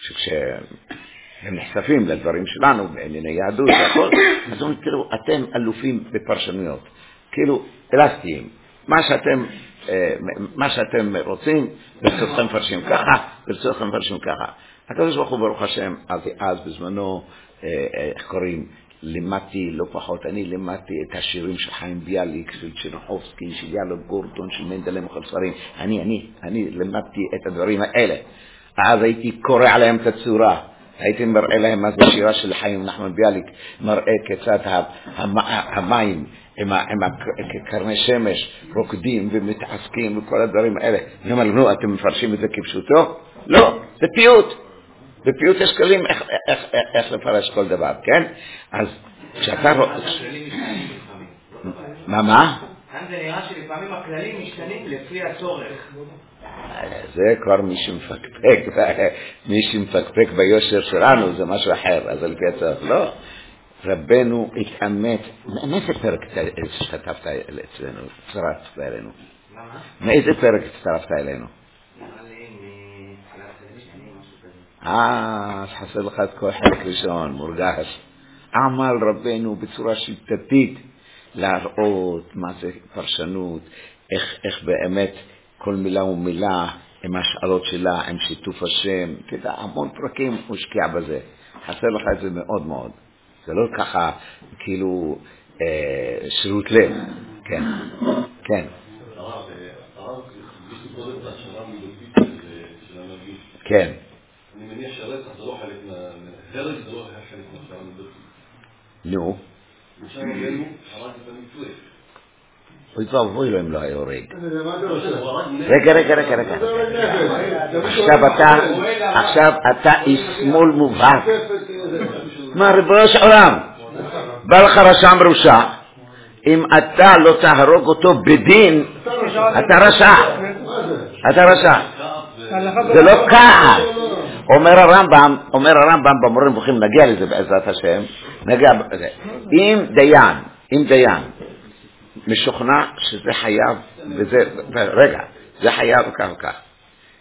שכשהם נחשפים לדברים שלנו, בענייני יהדות והכל, אז אומרים, תראו, אתם אלופים בפרשנויות, כאילו אלסטיים, מה שאתם, אה, מה שאתם רוצים, ברצותכם מפרשים ככה, ברצותכם מפרשים ככה. הקדוש ברוך הוא ברוך השם, אז, אז בזמנו, איך קוראים, לימדתי לא פחות, אני לימדתי את השירים של חיים ביאליק, של צ'רניחובסקי, של יאלוב גורדון, של מנדלה מכל ספרים, אני, אני, אני לימדתי את הדברים האלה. אז הייתי קורא עליהם את הצורה, הייתי מראה להם מה זה שירה של חיים נחמן ביאליק, מראה כיצד המים, עם, עם קרני שמש, רוקדים ומתעסקים וכל הדברים האלה. אני אומר, נו, אתם מפרשים את זה כפשוטו? לא, זה פיוט. בפיוט יש כלים איך, איך, איך, איך לפרש כל דבר, כן? אז כשאתה רואה... מה, מה? כאן זה נראה שלפעמים הכללים משתנים לפי הצורך. זה כבר מי שמפקפק, מי שמפקפק ביושר שלנו זה משהו אחר, אז על פי הצורך. לא, רבנו התאמץ, מאיזה פרק השתתפת אצלנו, הצטרפת אלינו? מאיזה פרק הצטרפת אלינו? אה, אז חסר לך את כל חלק ראשון, מורגש. עמל רבנו בצורה שיטתית להראות מה זה פרשנות, איך, איך באמת כל מילה ומילה עם השאלות שלה, עם שיתוף השם, תדע, המון פרקים מושקיע בזה. חסר לך את זה מאוד מאוד. זה לא ככה כאילו אה, שירות לב. כן, כן. הרב, הרב, יש לי קודם את השאלה המילותית של המרגיש. כן. אני מניח שהרצח זה לא חלק מה... הרג זה לא חלק מהשאלה המילותית. נו. עכשיו רבנו הרג את המצווה. אוי ואבוי לו אם לא היה הורג. רגע, רגע, רגע, רגע. עכשיו אתה, עכשיו אתה איש שמאל מובהק. מה, ריבונו של עולם? בא לך רשע מרושע. אם אתה לא תהרוג אותו בדין, אתה רשע. אתה רשע. זה לא כעס. אומר הרמב"ם, אומר הרמב"ם במורה נבוכים, נגיע לזה בעזרת השם, נגיע לזה. אם דיין, אם דיין, משוכנע שזה חייב, וזה, רגע, זה חייב וכך וכך,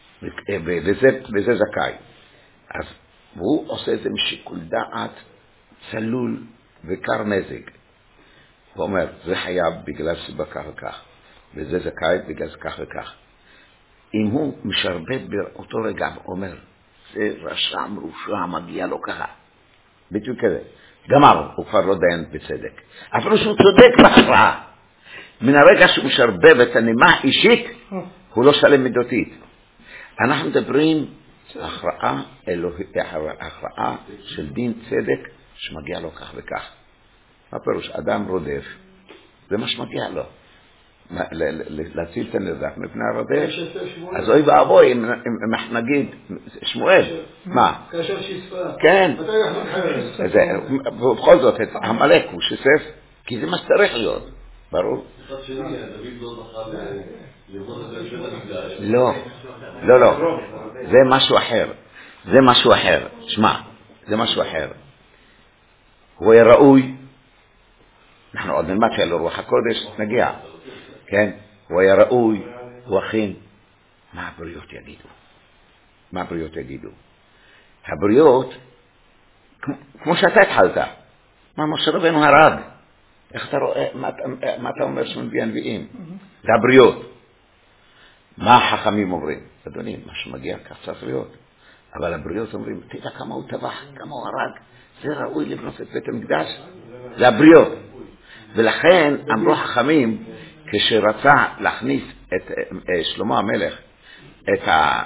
וזה, וזה זכאי. אז הוא עושה את זה משיקול דעת צלול וקר מזג. הוא אומר, זה חייב בגלל סיבה כך וכך, וזה זכאי בגלל זה כך וכך. אם הוא משרבט באותו רגע, הוא אומר, זה רשע מרושע, מגיע לו ככה. בדיוק כזה. גמר, הוא כבר לא דיין בצדק. אפילו שהוא צודק בהכרעה. מן הרגע שהוא משרבב את הנימה האישית, הוא לא שלם מידותית. אנחנו מדברים הכרעה אלוהית, הכרעה של דין צדק שמגיע לו כך וכך. מה פירוש? אדם רודף, זה מה שמגיע לו. להציל את הנרדף מפני הרודף. אז אוי ואבוי, אם נגיד, שמואל, מה? כאשר שיספה. כן. ובכל זאת, המלאק הוא שיסף, כי זה מה שצריך להיות. ברור? מצד שני, דוד לא זכה לראות את זה של המקדש. לא, לא, לא. זה משהו אחר. זה משהו אחר. שמע, זה משהו אחר. הוא היה ראוי. אנחנו עוד נלמד שאלו רוח הקודש, נגיע. כן? הוא היה ראוי, הוא הכין. מה הבריות יגידו? מה הבריות יגידו? הבריות, כמו שאתה התחלת, מה משה רבנו הרג? איך אתה רואה, מה, מה אתה אומר שמנביא הנביאים? זה הבריות. מה החכמים אומרים? אדוני, מה שמגיע כך צריך להיות. אבל הבריות אומרים, תדע כמה הוא טבח, כמה הוא הרג. זה ראוי לבנות את בית המקדש. זה הבריות. ולכן אמרו החכמים, כשרצה להכניס את שלמה המלך, את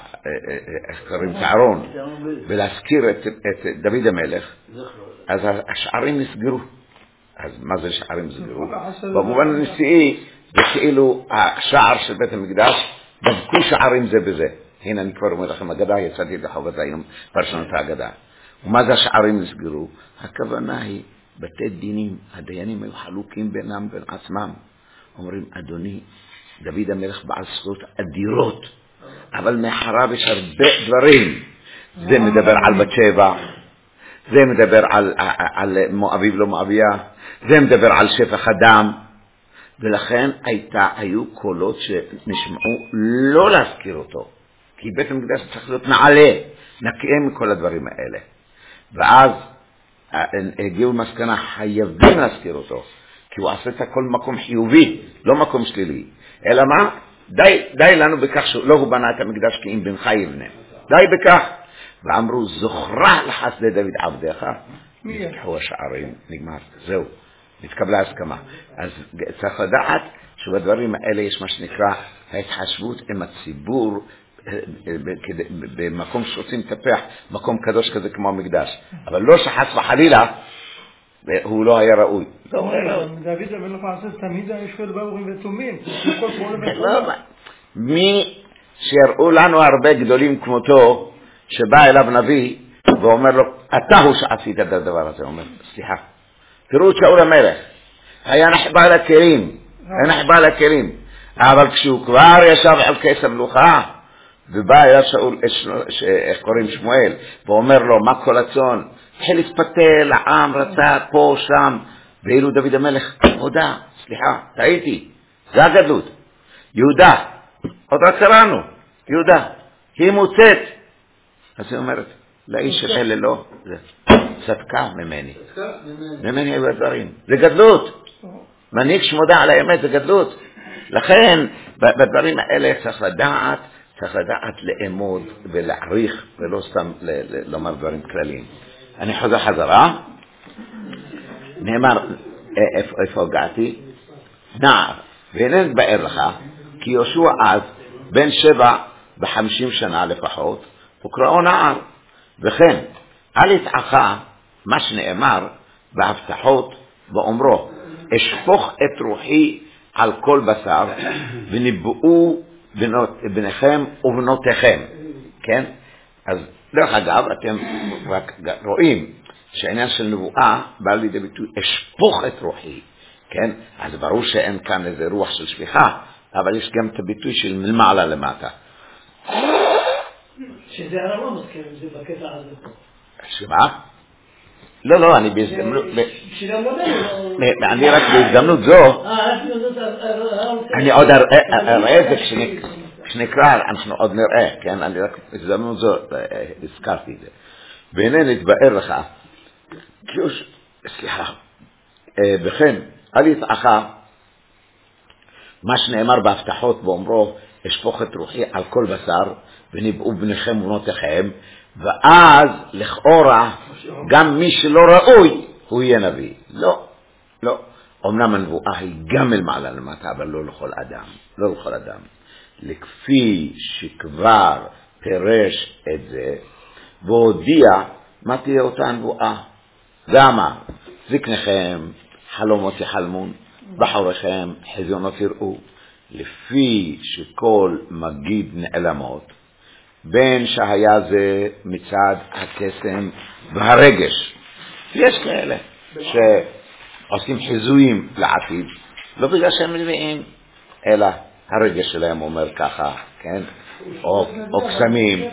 הארון, ולהזכיר את, את דוד המלך, אז השערים נסגרו. אז מה זה שערים נסגרו? במובן הנשיאי, זה כאילו השער של בית המקדש, דבקו שערים זה בזה. הנה אני כבר אומר לכם, אגדה, יצאתי לחובת היום, פרשנות האגדה. ומה זה השערים נסגרו? הכוונה היא, בתי דינים, הדיינים היו חלוקים בינם בין עצמם. אומרים, אדוני, דוד המלך בעל זכויות אדירות, אבל מאחריו יש הרבה דברים. זה מדבר על בת שבע, זה מדבר על, על מואביב לא מואביה, זה מדבר על שפך הדם, ולכן הייתה, היו קולות שנשמעו לא להזכיר אותו, כי בית המקדש צריך להיות נעלה, נקיים מכל הדברים האלה. ואז הגיעו מסקנה, חייבים להזכיר אותו, כי הוא עשה את הכל מקום חיובי, לא מקום שלילי. אלא מה? די, די לנו בכך שלא הוא בנה את המקדש כי אם בנך יבנה. די בכך. ואמרו, זוכרה לחסדי דוד עבדך, נפתחו השערים, נגמר, זהו, נתקבלה הסכמה. אז צריך לדעת שבדברים האלה יש מה שנקרא ההתחשבות עם הציבור, במקום שרוצים לטפח, מקום קדוש כזה כמו המקדש. אבל לא שחס וחלילה, הוא לא היה ראוי. דוד המלך עשה תמיד הישפל באורים ותומים. מי שיראו לנו הרבה גדולים כמותו, שבא אליו נביא ואומר לו, אתה הוא שעשית את הדבר הזה. הוא אומר, סליחה, תראו את שאול המלך, היה נחבא לכלים, היה נחבא לכלים, אבל כשהוא כבר ישב על כס המלוכה, ובא אליו שאול, איך קוראים שמואל, ואומר לו, מה כל הצאן? התחיל להתפתל, העם רצה פה, שם, ואילו דוד המלך הודה, סליחה, טעיתי, זה הגדלות. יהודה, עוד רק קראנו, יהודה, היא מוצאת. אז היא אומרת, לאיש של אלה לא, צדקה ממני. ממני היו הדברים. זה גדלות. מנהיג שמודה על האמת, זה גדלות. לכן, בדברים האלה צריך לדעת, צריך לדעת לאמוד ולהעריך, ולא סתם לומר דברים כלליים. אני חוזר חזרה. נאמר, איפה הגעתי? נער, והנה נתבאר לך, כי יהושע אז, בן שבע וחמישים שנה לפחות, וקראו נער. וכן, אל יתעך מה שנאמר בהבטחות באומרו, אשפוך את רוחי על כל בשר, ונבואו בניכם ובנותיכם. כן? אז דרך אגב, אתם רק רואים שהעניין של נבואה בא לידי ביטוי, אשפוך את רוחי. כן? אז ברור שאין כאן איזה רוח של שפיכה, אבל יש גם את הביטוי של מלמעלה למטה. שזה הרב לא מזכיר, זה בקטע הזה. שמה? לא, לא, אני בהזדמנות... בשביל המודל. אני רק בהזדמנות זו... אני עוד אראה את זה כשנקרא, אנחנו עוד נראה, כן? אני רק בהזדמנות זו הזכרתי את זה. והנה נתבאר לך, סליחה, בכן, אל יצעך מה שנאמר בהבטחות באומרו, אשפוך את רוחי על כל בשר, וניבאו בניכם ובנותיכם, ואז לכאורה גם מי שלא ראוי הוא יהיה נביא. לא, לא. אמנם הנבואה היא גם אל מעלה למטה, אבל לא לכל אדם. לא לכל אדם. לכפי שכבר פירש את זה, והודיע מה תהיה אותה הנבואה. ואמר, זקניכם חלומות יחלמון, בחוריכם חזיונות יראו, לפי שכל מגיד נעלמות, בין שהיה זה מצד הקסם והרגש. יש כאלה שעושים חיזויים לעתיד, לא בגלל שהם נביאים, אלא הרגש שלהם אומר ככה, כן? או, או קסמים,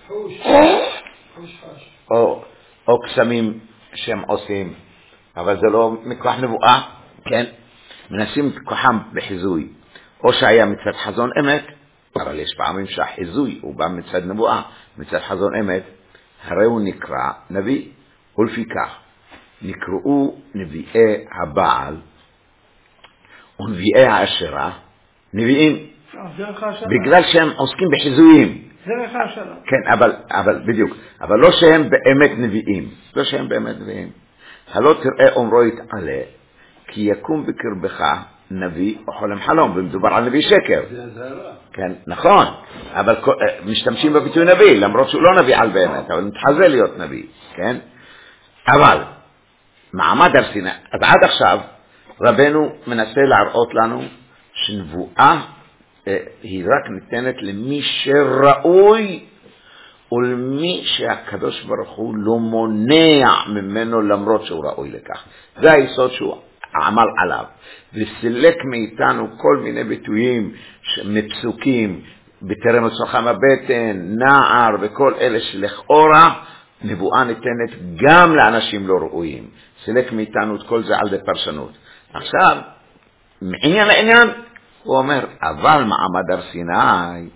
או, או קסמים שהם עושים, אבל זה לא מכוח נבואה, כן? מנסים את כוחם בחיזוי, או שהיה מצד חזון אמת, אבל יש פעמים שהחיזוי הוא בא מצד נבואה, מצד חזון אמת, הרי הוא נקרא נביא, ולפיכך נקראו נביאי הבעל ונביאי האשרה נביאים, בגלל שהם עוסקים בחיזויים. דרך האשרה. כן, אבל, אבל בדיוק, אבל לא שהם באמת נביאים, לא שהם באמת נביאים. הלא תראה אומרו יתעלה, כי יקום בקרבך נביא או חולם חלום, ומדובר על נביא שקר. כן, נכון, אבל משתמשים בביטוי נביא, למרות שהוא לא נביא על באמת, אבל מתחזה להיות נביא, כן? אבל מעמד הר סיני, אז עד עכשיו רבנו מנסה להראות לנו שנבואה היא רק ניתנת למי שראוי ולמי שהקדוש ברוך הוא לא מונע ממנו למרות שהוא ראוי לכך. זה היסוד שהוא עמל עליו, וסילק מאיתנו כל מיני ביטויים מפסוקים, בטרם אצלכם הבטן, נער וכל אלה שלכאורה נבואה ניתנת גם לאנשים לא ראויים. סילק מאיתנו את כל זה על די פרשנות. עכשיו, מעניין לעניין, הוא אומר, אבל מעמד הר סיני.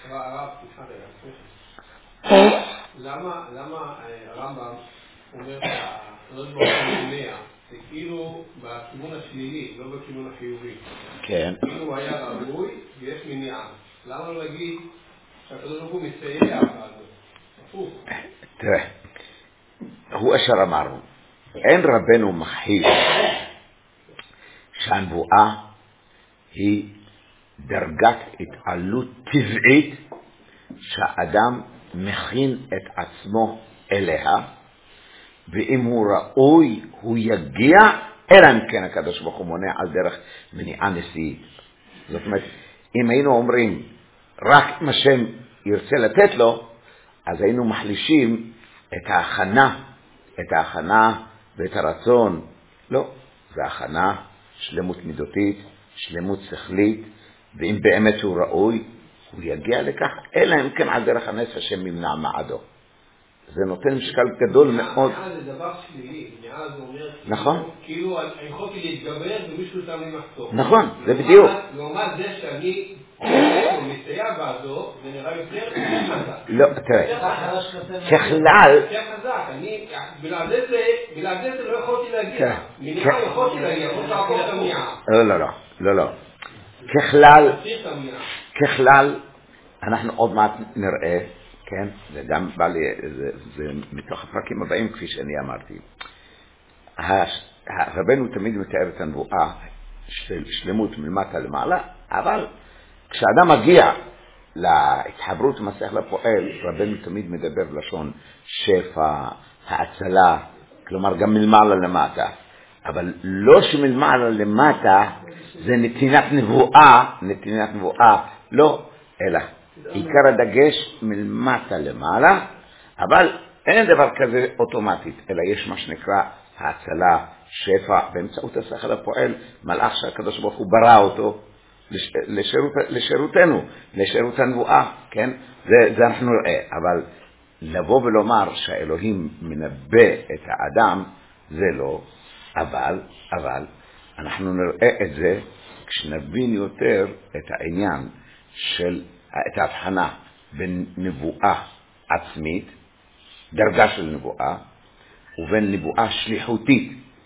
למה הרמב"ם אומר שהקדוש ברוך הוא מונע? זה כאילו בכיוון השלילי, לא בכיוון החיובי. כן. כאילו היה ראוי ויש מניעה. למה לא להגיד שהקדוש ברוך הוא מסייע בעדו? הפוך. תראה, הוא אשר אמרנו, אין רבנו מכחיש שהנבואה היא דרגת התעלות טבעית שהאדם מכין את עצמו אליה, ואם הוא ראוי הוא יגיע, אלא אם כן הקדוש ברוך הוא מונע על דרך מניעה נשיאית. זאת אומרת, אם היינו אומרים רק אם השם ירצה לתת לו, אז היינו מחלישים את ההכנה, את ההכנה ואת הרצון. לא, זה הכנה, שלמות מידותית, שלמות שכלית, ואם באמת הוא ראוי, הוא יגיע לכך, אלא אם כן על דרך הנס השם ימנע מעדו. זה נותן משקל גדול מאוד. מניעה זה דבר שלילי, מניעה זה אומר, נכון. כאילו יכולתי להתגבר ומישהו שם לי מחסור. נכון, זה בדיוק. לעומת זה שאני מסייע בעדו, זה נראה יותר חזק. לא, תראה, ככלל, בלעדי זה לא יכולתי להגיע. מניעה יכולתי להגיע, יכולתי לעקוב את המניעה. לא, לא, לא, לא, לא. ככלל, ככלל, אנחנו עוד מעט נראה, כן, זה גם בא לי, זה, זה מתוך הפרקים הבאים, כפי שאני אמרתי. רבנו תמיד מתאר את הנבואה של שלמות מלמטה למעלה, אבל כשאדם מגיע להתחברות מסך לפועל, רבנו תמיד מדבר לשון שפע, האצלה, כלומר גם מלמעלה למטה. אבל לא שמלמעלה למטה זה נתינת נבואה, נתינת נבואה, לא, אלא עיקר הדגש מלמטה למעלה, אבל אין דבר כזה אוטומטית, אלא יש מה שנקרא האצלה, שפע, באמצעות השכל הפועל, מלאך שהקדוש ברוך הוא ברא אותו לשירות, לשירותנו, לשירות הנבואה, כן? זה, זה אנחנו נראה, אבל לבוא ולומר שהאלוהים מנבא את האדם, זה לא, אבל, אבל, אנחנו נראה את זה כשנבין יותר את העניין של, את ההבחנה בין נבואה עצמית, דרגה של נבואה, ובין נבואה שליחותית,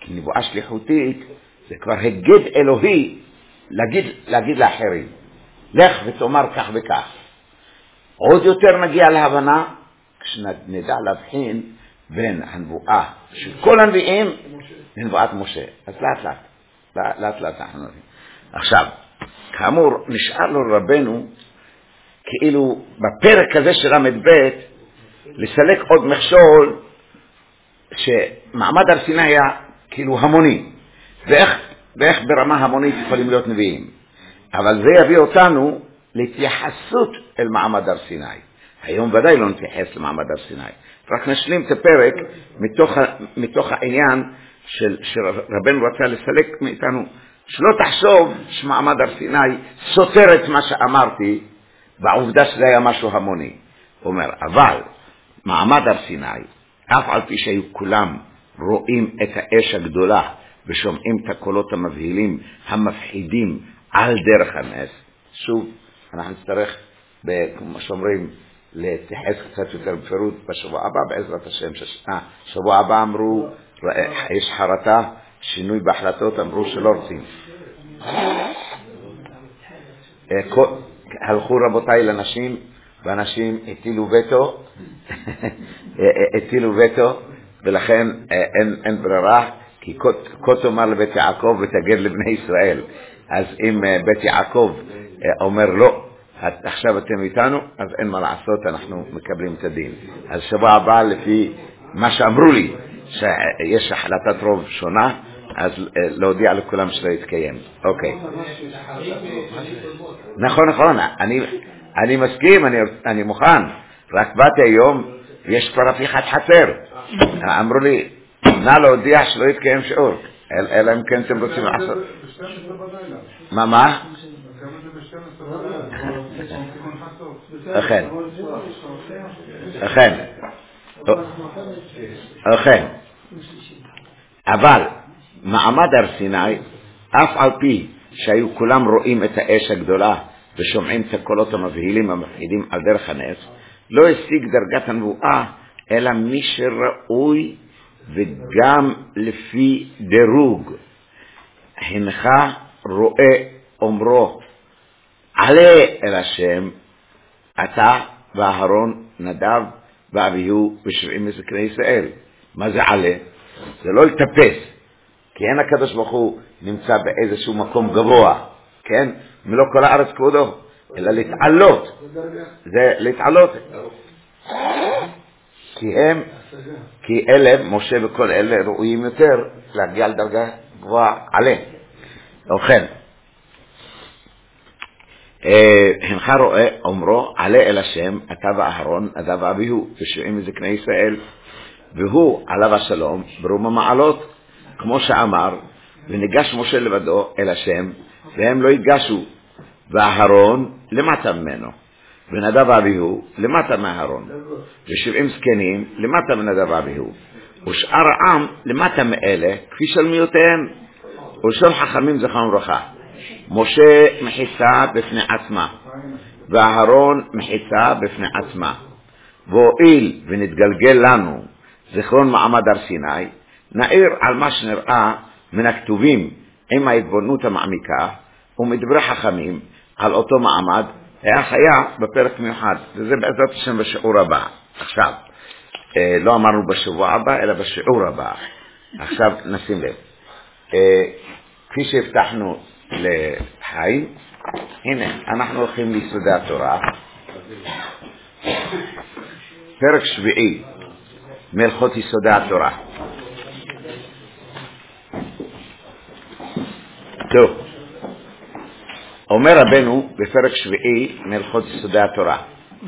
כי נבואה שליחותית זה כבר הגד אלוהי להגיד, להגיד לאחרים, לך ותאמר כך וכך. עוד יותר נגיע להבנה כשנדע להבחין בין הנבואה של כל הנביאים לנבואת משה. אז לאט לאט, לאט לאט אנחנו נבין. עכשיו, כאמור, נשאר לו רבנו כאילו בפרק הזה של למד ב' לסלק עוד מכשול שמעמד הר סיני היה כאילו המוני, ואיך, ואיך ברמה המונית יכולים להיות נביאים. אבל זה יביא אותנו להתייחסות אל מעמד הר סיני. היום ודאי לא נתייחס למעמד הר סיני, רק נשלים את הפרק מתוך, מתוך העניין של, שרבנו רצה לסלק מאיתנו, שלא תחשוב שמעמד הר סיני סותר את מה שאמרתי בעובדה שזה היה משהו המוני. הוא אומר, אבל מעמד הר סיני, אף על פי שהיו כולם רואים את האש הגדולה ושומעים את הקולות המבהילים המפחידים על דרך הנס, שוב אנחנו נצטרך, כמו שאומרים, להתייחס קצת יותר בפירוט בשבוע הבא בעזרת השם. שבוע הבא אמרו יש חרטה, שינוי בהחלטות, אמרו שלא רוצים. הלכו רבותיי לנשים, ואנשים הטילו וטו, הטילו וטו, ולכן אין, אין ברירה, כי כה תאמר לבית יעקב ותגד לבני ישראל. אז אם בית יעקב אומר לא, עכשיו אתם איתנו, אז אין מה לעשות, אנחנו מקבלים את הדין. אז שבוע הבא, לפי מה שאמרו לי, שיש החלטת רוב שונה, אז להודיע לכולם שלא יתקיים. אוקיי. נכון, נכון, אני, אני מסכים, אני, אני מוכן. רק באתי היום, ויש כבר הפיכת חצר. אמרו לי, נא להודיע שלא יתקיים שיעור. אלא אם כן אתם רוצים לעשות. מה, מה? אכן. אכן. אכן. אבל מעמד הר סיני, אף על פי שהיו כולם רואים את האש הגדולה ושומעים את הקולות המבהילים המפחידים על דרך הנס, לא השיג דרגת הנבואה אלא מי שראוי וגם לפי דירוג. הנך רואה אומרו עלה אל השם אתה ואהרון נדב ואביהו ושבעים מזקני ישראל. מה זה עלה? זה לא לטפס, כי אין הקדוש ברוך הוא נמצא באיזשהו מקום גבוה, כן? מלא כל הארץ כבודו, אלא להתעלות. זה להתעלות. כי הם, כי אלה, משה וכל אלה ראויים יותר להגיע לדרגה גבוהה עלה. ובכן, הנך רואה אומרו עלה אל השם אתה ואהרון נדב ואביהו ושבעים מזקני ישראל, והוא עליו השלום ברום המעלות, כמו שאמר, וניגש משה לבדו אל השם והם לא ייגשו, ואהרון למטה ממנו ונדב ואביהו למטה מאהרון, ושבעים זקנים למטה מנדב ואביהו, ושאר העם למטה מאלה כפי של מיעוטיהם. ולשון חכמים זכרם לברכה, משה מחיצה בפני עצמה ואהרון מחיצה בפני עצמה, והואיל ונתגלגל לנו זכרון מעמד הר סיני, נעיר על מה שנראה מן הכתובים עם ההתבוננות המעמיקה ומדברי חכמים על אותו מעמד היה חיה בפרק מיוחד, וזה בעזרת השם בשיעור הבא. עכשיו, אה, לא אמרנו בשבוע הבא אלא בשיעור הבא. עכשיו נשים לב, אה, כפי שהבטחנו לחיים, הנה אנחנו הולכים ליסודי התורה, פרק שביעי מהלכות יסודי התורה. טוב, אומר רבנו בפרק שביעי מהלכות יסודי התורה,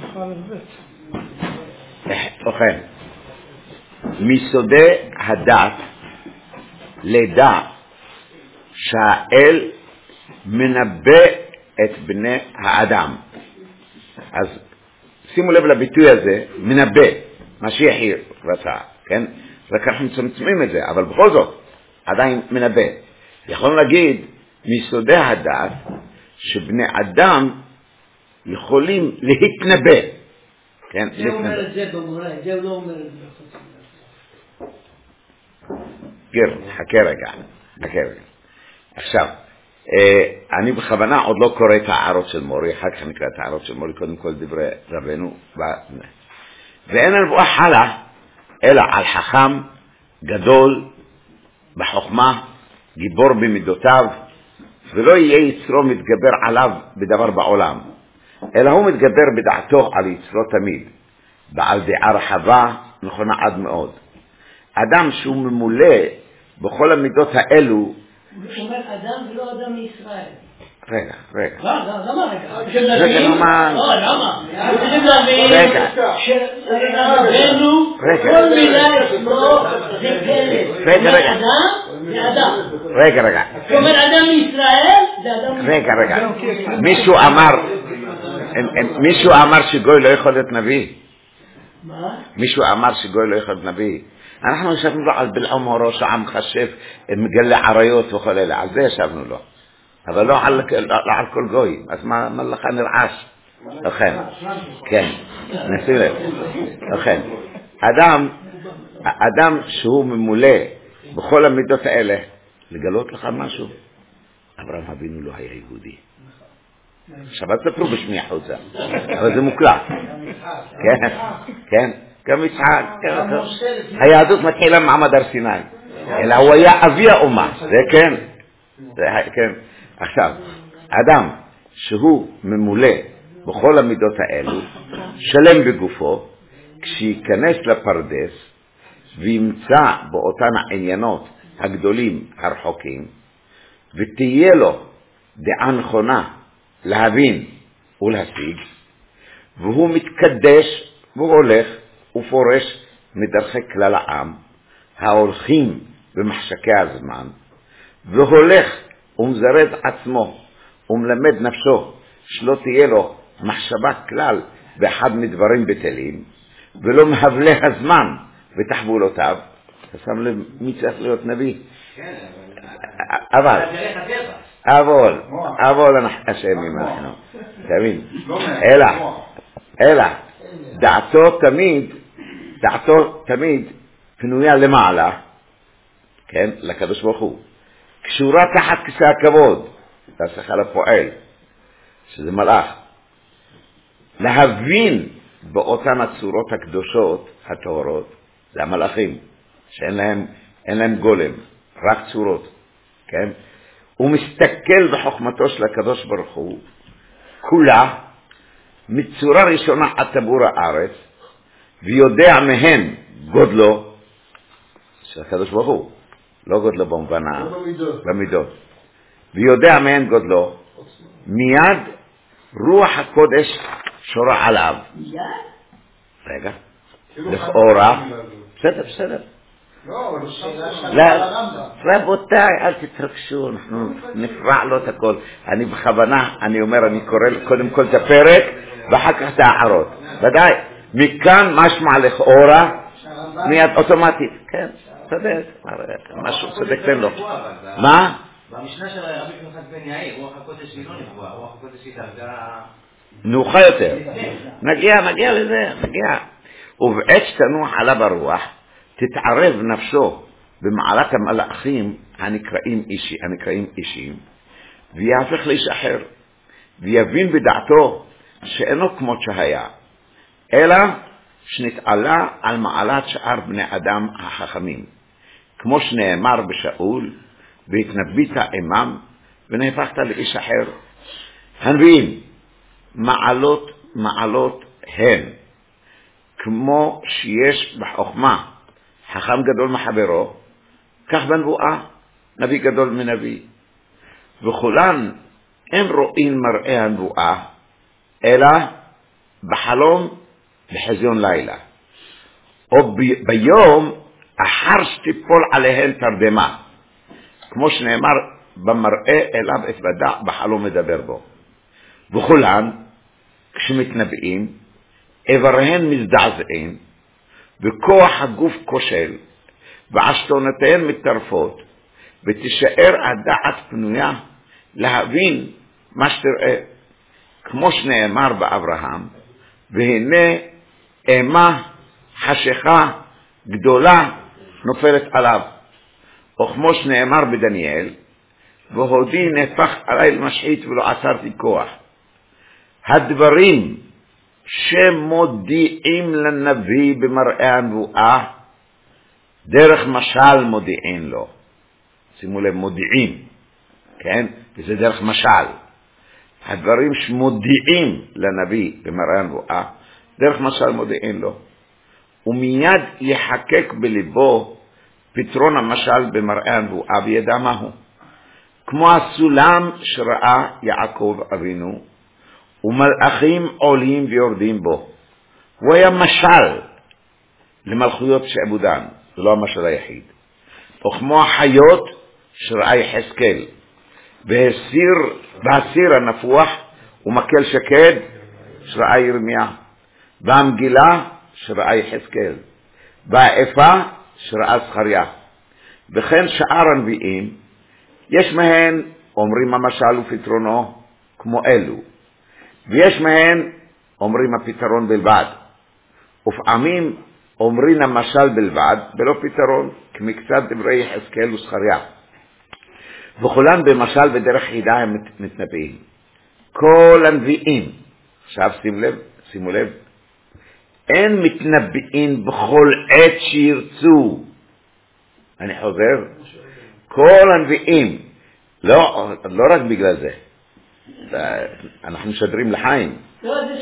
אוכן, מיסודי הדת לדע שהאל מנבא את בני האדם. אז שימו לב לביטוי הזה, מנבא, משיח רצה, כן? רק אנחנו מצמצמים את זה, אבל בכל זאת עדיין מנבא. יכולים להגיד מיסודי הדת שבני אדם יכולים להתנבא, כן? זה אומר את זה במורה, זה לא אומר את זה. גר, חכה רגע, חכה רגע. עכשיו, אני בכוונה עוד לא קורא את הערות של מורי, אחר כך נקרא את הערות של מורי, קודם כל דברי רבנו. ואין הנבואה חלה, אלא על חכם גדול בחוכמה, גיבור במידותיו, ולא יהיה יצרו מתגבר עליו בדבר בעולם, אלא הוא מתגבר בדעתו על יצרו תמיד, בעל דעה רחבה, נכונה עד מאוד. אדם שהוא ממולא בכל המידות האלו, הוא אומר אדם ולא אדם מישראל. רגע, רגע. לא, לא, למה רגע? רגע, למה? לא, למה? צריכים להבין רגע. שרבנו, כל מילה אצלו זה פלט. רגע, רגע. אדם זה אדם. רגע, רגע. זאת אומרת, אדם מישראל זה אדם מישראל. רגע, רגע. מישהו אמר, מישהו אמר שגוי לא יכול להיות נביא. מה? מישהו אמר שגוי לא יכול להיות נביא. אנחנו ישבנו לו על בלעם ראש העם חשב, מגלה עריות וכל אלה, על זה ישבנו לו. אבל לא על, לא על כל גוי. אז מה, מה לך נרעש? לכן, כן, נשים לב. לכן, אדם, אדם שהוא ממולא בכל המידות האלה, לגלות לך משהו. אברהם אבינו לא היה יהודי. עכשיו אל תספרו בשמי החוצה, אבל זה מוקלט. כן, כן, גם יצחק. היהדות מתחילה מעמד הר סיני, אלא הוא היה אבי האומה, זה כן. זה כן. עכשיו, אדם שהוא ממולא בכל המידות האלו, שלם בגופו, כשיכנס לפרדס וימצא באותן העניינות הגדולים הרחוקים, ותהיה לו דעה נכונה להבין ולהשיג, והוא מתקדש והוא הולך ופורש מדרכי כלל העם ההולכים במחשקי הזמן, והולך ומזרד עצמו ומלמד נפשו שלא תהיה לו מחשבה כלל באחד מדברים בטלים, ולא מהבלה הזמן ותחבולותיו. אתה שם לב מי צריך להיות נביא? אבל אבל אבל אנחנו אשמים אנחנו תמיד, אלא אלא דעתו תמיד דעתו תמיד פנויה למעלה, כן, לקדוש ברוך הוא, קשורה תחת כיסא הכבוד, תעשך על הפועל שזה מלאך, להבין באותן הצורות הקדושות הטהורות, זה המלאכים שאין להם אין להם גולם, רק צורות, כן? הוא מסתכל בחוכמתו של הקדוש ברוך הוא כולה מצורה ראשונה עד טבור הארץ, ויודע מהן גודלו של הקדוש ברוך הוא, לא גודלו במובן במידות, ויודע מהן גודלו, מיד רוח הקודש שורה עליו. רגע, לכאורה, בסדר, בסדר. רבותיי, אל תתרגשו, אנחנו נפרע לו את הכל. אני בכוונה, אני אומר, אני קורא קודם כל את הפרק ואחר כך את הערות. ודאי, מכאן משמע לכאורה מיד אוטומטית. כן, צדק, משהו צדק תן לו. מה? במשנה של רבי פנחס בן יאיר, רוח הקודש היא לא נבואה, רוח הקודש היא דרגה נוחה יותר. נגיע, נגיע לזה, נגיע. ובעת שתנוח עליו הרוח, תתערב נפשו במעלת המלאכים הנקראים אישי, הנקראים אישים, ויהפך לאיש אחר, ויבין בדעתו שאינו כמות שהיה, אלא שנתעלה על מעלת שאר בני אדם החכמים, כמו שנאמר בשאול, והתנבאת עמם ונהפכת לאיש אחר. הנביאים מעלות מעלות הן, כמו שיש בחוכמה חכם גדול מחברו, כך בנבואה נביא גדול מנביא, וכולן אין רואים מראה הנבואה אלא בחלום בחזיון לילה, או ב- ביום אחר שתיפול עליהן תרדמה, כמו שנאמר במראה אליו אתוודע בחלום מדבר בו. וכולן כשמתנבאים איבריהן מזדעזעים, וכוח הגוף כושל, ועשתונותיהן מטרפות, ותישאר הדעת פנויה להבין מה שתראה, כמו שנאמר באברהם, והנה אימה חשיכה גדולה נופלת עליו, או כמו שנאמר בדניאל, והודי נהפך עליי למשחית ולא עצרתי כוח. הדברים שמודיעים לנביא במראה הנבואה, דרך משל מודיעין לו. שימו לב, מודיעים, כן? וזה דרך משל. הדברים שמודיעים לנביא במראה הנבואה, דרך משל מודיעין לו. ומיד יחקק בליבו פתרון המשל במראה הנבואה וידע מהו. כמו הסולם שראה יעקב אבינו, ומלאכים עולים ויורדים בו. הוא היה משל למלכויות שעבודן, זה לא המשל היחיד. או כמו החיות שראה יחזקאל, והסיר, והסיר הנפוח ומקל שקד שראה ירמיה, והמגילה שראה יחזקאל, והאפה שראה זכריה. וכן שאר הנביאים, יש מהן אומרים המשל ופתרונו כמו אלו, ויש מהן אומרים הפתרון בלבד, ופעמים אומרים המשל בלבד בלא פתרון, כמקצת דברי יחזקאל וזכריה. וכולן במשל בדרך חידה הם מתנבאים. כל הנביאים, עכשיו שים לב, שימו לב, אין מתנבאים בכל עת שירצו. אני חוזר, כל הנביאים, לא, לא רק בגלל זה, אנחנו משדרים לחיים. לא, זה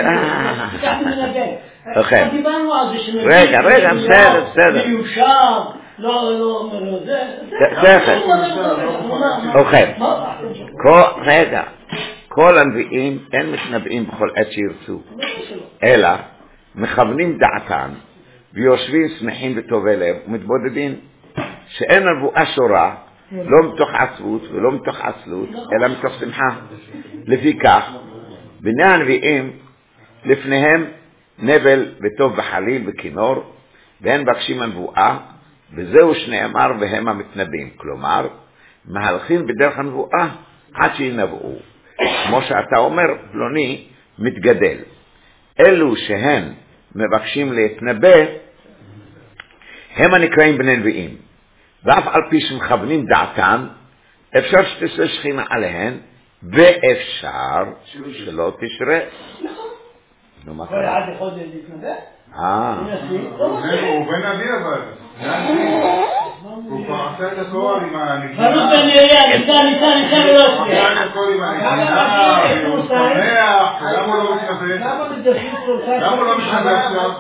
אוקיי. דיברנו על זה שנביא. רגע, רגע, בסדר, בסדר. מיושר, לא, לא, לא, זה. בסדר. אוקיי. רגע, כל הנביאים אין מתנבאים בכל עת שירצו, אלא מכוונים דעתן ויושבים שמחים וטובי לב ומתבודדים, שאין הנבואה שורה, לא מתוך עצבות ולא מתוך עצלות, אלא מתוך שמחה. לפי כך, בני הנביאים לפניהם נבל וטוב וחליל וכינור, והם בקשים הנבואה, וזהו שנאמר והם המתנבאים. כלומר, מהלכים בדרך הנבואה עד שינבאו. כמו שאתה אומר, פלוני מתגדל. אלו שהם מבקשים להתנבא, הם הנקראים בני נביאים. ואף על פי שמכוונים דעתם, אפשר שתעשה שכינה עליהן, ואפשר שלא תשרה. נו, מה קרה? עד יכול להתנבא? אה. הוא בן נביא אבל. הוא כבר עשה את הכל עם הנקודה. פרוס בן יריה, ניסה, ניסה, ניסה ולא עושה. עשה את הכל עם הנקודה, והוא שמח, למה הוא לא מתנבא? למה מדרשים כל כך? למה הוא לא מתנבא עכשיו?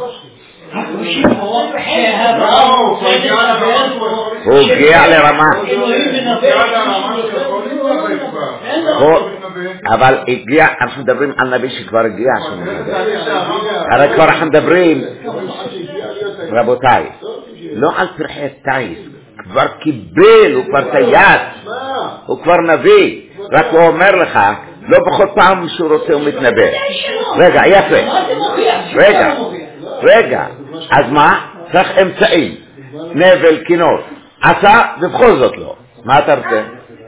הוא הגיע לרמה, אבל הגיע, אנחנו מדברים על נביא שכבר הגיע, הרי כבר אנחנו מדברים, רבותיי, לא על פרחי טייס, כבר קיבל, הוא כבר טייס, הוא כבר נביא, רק הוא אומר לך, לא בכל פעם שהוא רוצה הוא מתנבא. רגע, יפה, רגע, רגע, אז מה? צריך אמצעים, נבל, כינור, עשה ובכל זאת לא. מה אתה רוצה?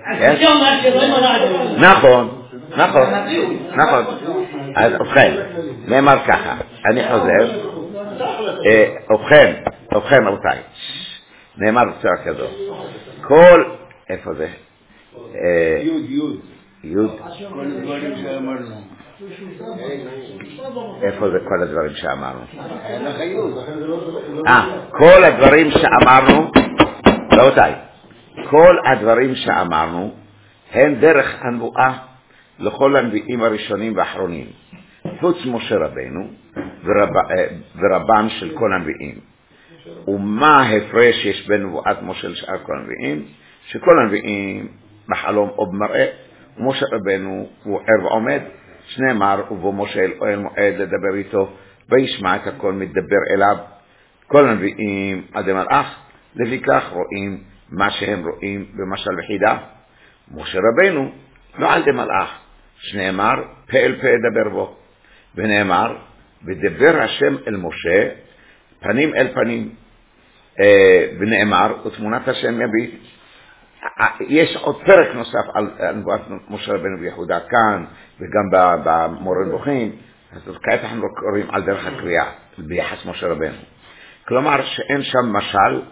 נכון, נכון, נכון. אז אובכן, נאמר ככה, אני חוזר, אובכן, אובכן רבותיי, נאמר בצורה כזאת, כל, איפה זה? יוד, יוד. יוד. איפה זה כל הדברים שאמרנו? אה, כל הדברים שאמרנו, רבותיי, כל הדברים שאמרנו הם דרך הנבואה לכל הנביאים הראשונים והאחרונים, חוץ משה רבנו ורב, ורבם של כל הנביאים. ומה ההפרש יש בין נבואת משה לשאר כל הנביאים? שכל הנביאים בחלום או במראה, ומשה רבנו הוא ער ועומד, שנאמר ובו משה אל אוהל מועד לדבר איתו וישמע את הכל מדבר אליו. כל הנביאים עד המלאך לפי כך רואים מה שהם רואים במשל וחידה. משה רבנו לא על די מלאך, שנאמר פה אל פה דבר בו, ונאמר ודבר השם אל משה פנים אל פנים, ונאמר ותמונת השם יביט. יש עוד פרק נוסף על נבואת משה רבנו ביהודה כאן וגם במורה נבוכים, אז כעת אנחנו קוראים על דרך הקריאה ביחס משה רבנו. כלומר שאין שם משל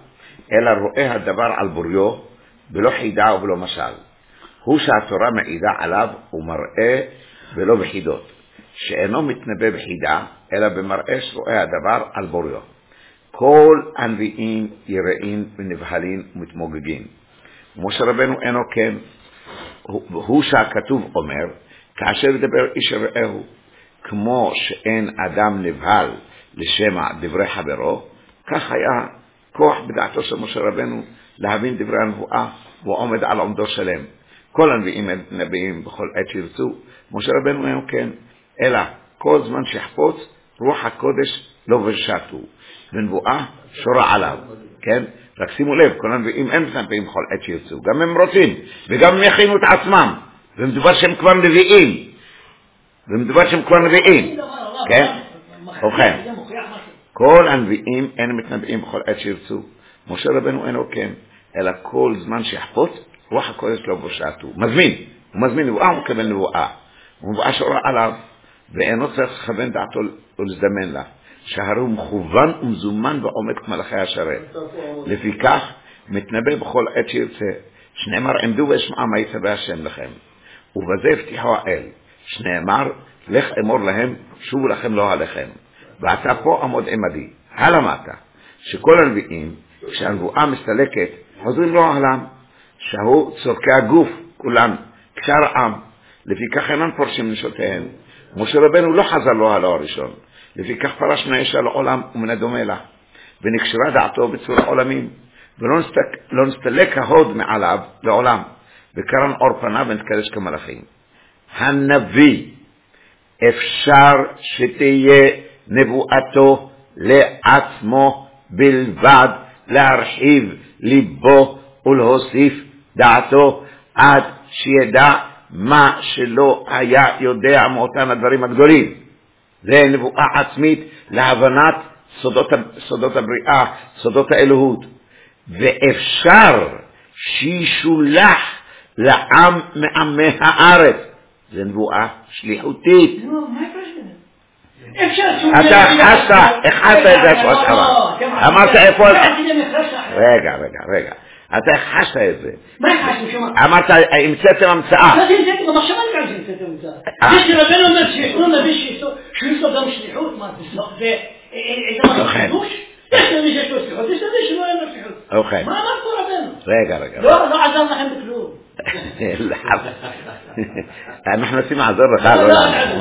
אלא רואה הדבר על בוריו, בלא חידה ובלא משל. הוא שהתורה מעידה עליו ומראה ולא בחידות, שאינו מתנבא בחידה, אלא במראה שרואה הדבר על בוריו. כל הנביאים יראים ונבהלים ומתמוגגים. משה רבנו אינו כן, הוא, הוא שהכתוב אומר, כאשר ידבר איש רעהו, כמו שאין אדם נבהל לשמע דברי חברו, כך היה כוח בדעתו של משה רבנו להבין דברי הנבואה, והוא עומד על עומדו שלם. כל הנביאים נביאים בכל עת שירצו, משה רבנו אינו כן, אלא כל זמן שחפוץ רוח הקודש לא ושתו, ונבואה שורה עליו, כן? רק שימו לב, כל הנביאים אין נביאים בכל עת שירצו, גם הם רוצים, וגם הם יכינו את עצמם, ומדובר שהם כבר נביאים, ומדובר שהם כבר נביאים, כן? ובכן, כל הנביאים אין מתנבאים בכל עת שירצו, משה רבנו אינו כן, אלא כל זמן שיחפוץ, רוח הקודש לא ושתו, מזמין, הוא מזמין נבואה, הוא מקבל נבואה, ונבואה שורה עליו, ואינו צריך לכוון דעתו ולזדמן לה, שהרי הוא מכוון ומזומן ועומד כמלאכי השרת. לפיכך, מתנבא בכל עת שירצה, שנאמר עמדו ואשמעה מה יצווה השם לכם. ובזה הבטיחו האל, שנאמר, לך אמור להם, שובו לכם לא עליכם. ואתה פה עמוד עמדי. הלמטה, שכל הנביאים, כשהנבואה מסתלקת, חוזרים לו העולם, שהוא צורכי הגוף, כולם, כשאר עם. לפיכך אינן פורשים נשותיהם. משה רבנו לא חזר לו הלא הראשון. לפיכך פרש מהאשה לעולם ומן הדומה לה, ונקשרה דעתו בצורה עולמים, ולא נסתק, לא נסתלק ההוד מעליו לעולם, וקרן אור פניו ונתקדש כמלאכים. הנביא אפשר שתהיה נבואתו לעצמו בלבד, להרחיב ליבו ולהוסיף דעתו עד שידע מה שלא היה יודע מאותן הדברים הגדולים. זה נבואה עצמית להבנת סודות, סודות הבריאה, סודות האלוהות. ואפשר שישולח לעם מעמי הארץ. זה נבואה שליחותית. אתה חשת, החשת את זה השוואה שלך. אמרת איפה... רגע, רגע, רגע. אתה חשת את זה. מה חשת שמה? אמרת, המצאתם המצאה. מה זה המצאתם? במחשבה נקרא זה המצאתם המצאה. זה שרבנו אומר שליחו נביא שיש לו גם שליחות, מה זה? זה מה חידוש? יש למי שיש לו שליחות, יש למי שלא אין לו שליחות. מה אמר פה רבנו? רגע, רגע. לא, לא עזר לכם בכלום. אנחנו רוצים לעזור לך, לא לעזור.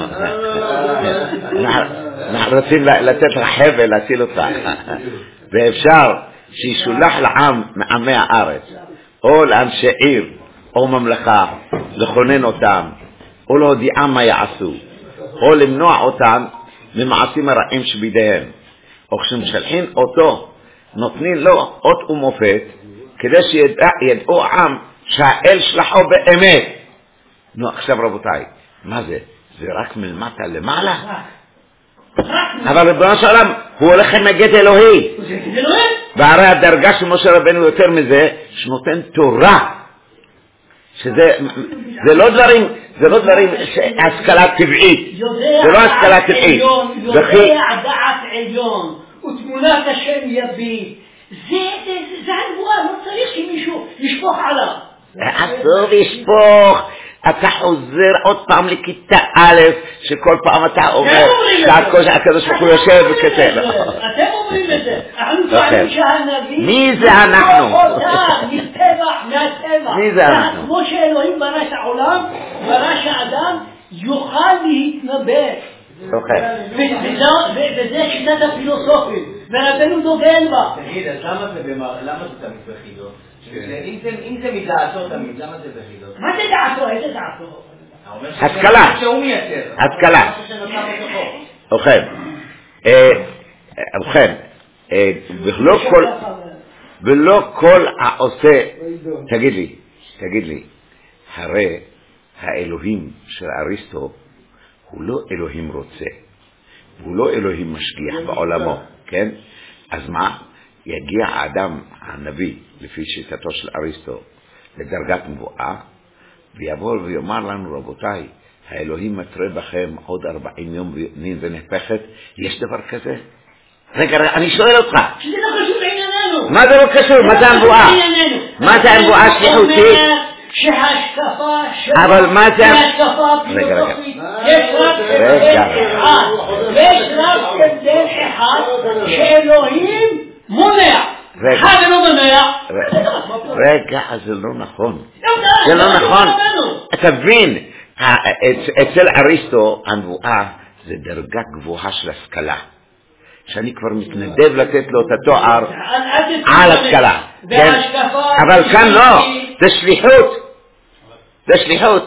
אנחנו רוצים לתת לך חבל, להציל אותך. ואפשר שישולח לעם מעמי הארץ, או לאנשי עיר, או ממלכה, לכונן אותם, או להודיעם מה יעשו, או למנוע אותם ממעשים הרעים שבידיהם. או כשמשלחים אותו, נותנים לו אות ומופת, כדי שידעו עם שהאל שלחו באמת. נו, עכשיו רבותיי, מה זה? זה רק מלמטה למעלה? אבל ריבונו של עולם, הוא הולך עם הגט אלוהי. והרי הדרגה של משה רבנו יותר מזה, שנותן תורה. שזה, זה לא דברים, זה לא דברים, השכלה טבעית. זה לא השכלה טבעית. יודע דעת עליון, ותמונת השם יביא. זה הנבואה, לא צריך שמישהו ישפוך עליו. אסור לשפוך. אתה חוזר עוד פעם לכיתה א', שכל פעם אתה אומר שהקדוש ברוך הוא יושב וכתב. אתם אומרים את זה. אנחנו טוענים שהנביא מי זה אנחנו? מטבע, מהטבע. מי זה אנחנו? כמו שאלוהים ברא את העולם, ברא שהאדם יוכל להתנבא. וזה שיטת הפילוסופית, ורבנו דוגל בה. תגיד, אז למה זה תמיד בחידות? אם זה מדעתו תמיד, למה זה בחידות? מה זה דעתו? איזה דעתו? השכלה. שהוא מייצר. השכלה. ובכן, ובכן, ולא כל העושה, תגיד לי, תגיד לי, הרי האלוהים של אריסטו הוא לא אלוהים רוצה, הוא לא אלוהים משגיח בעולמו, כן? אז מה? יגיע האדם, הנביא, לפי שיטתו של אריסטו, לדרגת נבואה, ויבוא ויאמר לנו, רבותיי, האלוהים מתרה בכם עוד ארבעים יום ונין ונהפכת, יש דבר כזה? רגע, רגע, אני שואל אותך. שזה לא חשוב לענייננו, מה זה לא קשור? מה זה הנבואה? מה זה הנבואה שליחותית? שההשקפה שלו אבל מה זה... ההשקפה הפילוסופית יש רק הבדל אחד יש רק הבדל אחד שאלוהים מונע אחד לא מונע רגע, זה לא נכון זה לא נכון תבין אצל אריסטו הנבואה זה דרגה גבוהה של השכלה שאני כבר מתנדב לתת לו את התואר על השכלה אבל כאן לא זה שליחות זה שליחות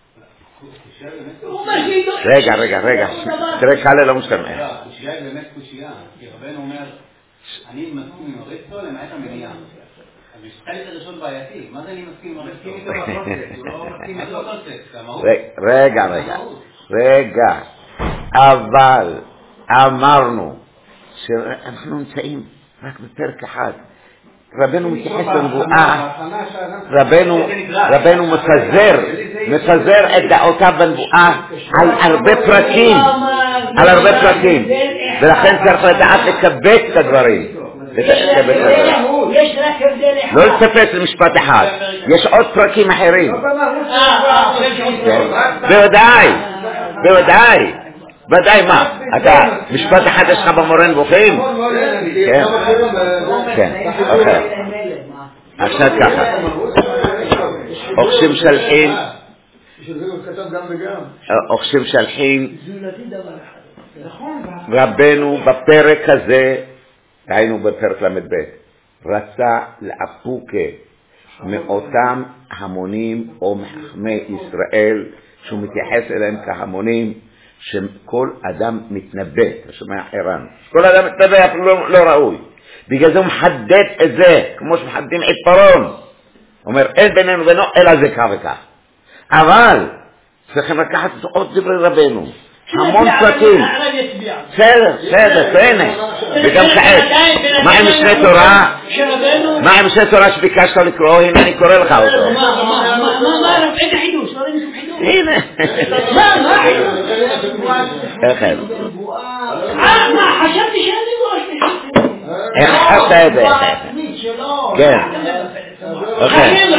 רגע רגע רגע תראה קלה לא משתמע קושייה היא באמת קושייה כי רבנו אומר אני מסכים עם אריסטו למעט המניעה אז יש חלק הראשון בעייתי מה זה אני מסכים עם אריסטו? מסכים איתו בקונספט הוא לא מסכים איתו בקונספט רגע רגע רגע אבל אמרנו שאנחנו נמצאים רק בפרק אחד רבנו מתייחס לנבואה רבנו רבנו מפזר מפזר את דעותיו בנבואה על הרבה פרקים על הרבה פרקים ולכן צריך לדעת לקבץ את הדברים לא לצפץ למשפט אחד יש עוד פרקים אחרים בוודאי בוודאי ודאי מה? אתה משפט אחד יש לך במורן בוכים? כן כן אוקיי עכשיו ככה אוכשים שלחין אוכשים שלחין רבנו בפרק הזה היינו בפרק למד ב' רצה לאפוקה מאותם המונים או מחכמי ישראל שהוא מתייחס אליהם כהמונים שכל אדם מתנבא, אתה שומע ערן, כל אדם מתנבא אפילו לא, לא ראוי, בגלל זה הוא מחדד את זה, כמו שמחדדים את פרון, אומר אין בינינו ובינו אלא זה כך וכך, אבל צריכים לקחת עוד דברי רבנו, המון פרקים, בסדר, בסדר, תהנה, וגם כעת, מה עם משנה תורה, מה עם משנה תורה שביקשת לקרוא, הנה אני קורא לך אותו. מה, מה, מה, מה, איזה חידוש, לא ראינו שום חידוש. הנה. מה, מה חידוש? איך? אה, מה, חשבתי שאני לא איך חשבת את זה? כן. אוקיי.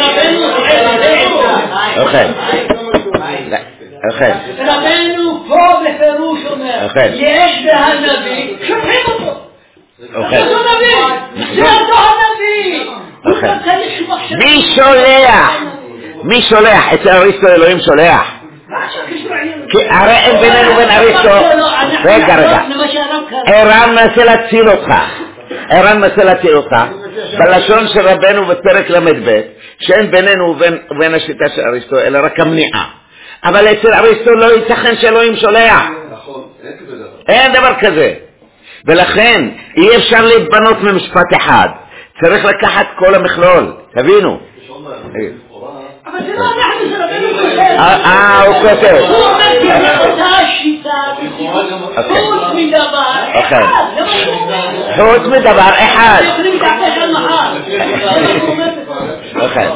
אוקיי. אוקיי. רבנו פה בפירוש אומר, יש בהנביא, שופכים אותו. אוקיי. זה אותו נביא, זה אותו הנביא. אוקיי. מי שולח? מי שולח? אצל אריסטו אלוהים שולח. כי הרי אין בינינו בין אריסטו. רגע רגע. ערן מנסה להציל אותך. ערן מנסה להציל אותך. בלשון של רבנו בפרק למד ב' שאין בינינו ובין השיטה של אריסטו אלא רק המניעה. אבל אצל אריסטו לא ייתכן שאלוהים שולח. נכון, אין כזה דבר. אין דבר כזה. ולכן אי אפשר להתבנות ממשפט אחד. צריך לקחת כל המכלול. תבינו. אבל זה לא אנחנו, זה רבנו כותב. אה, הוא כותב. הוא אומר כי אותה שיטה, חוץ מדבר אחד. חוץ מדבר אחד. יכולים להתעקש על מחר. אוקיי.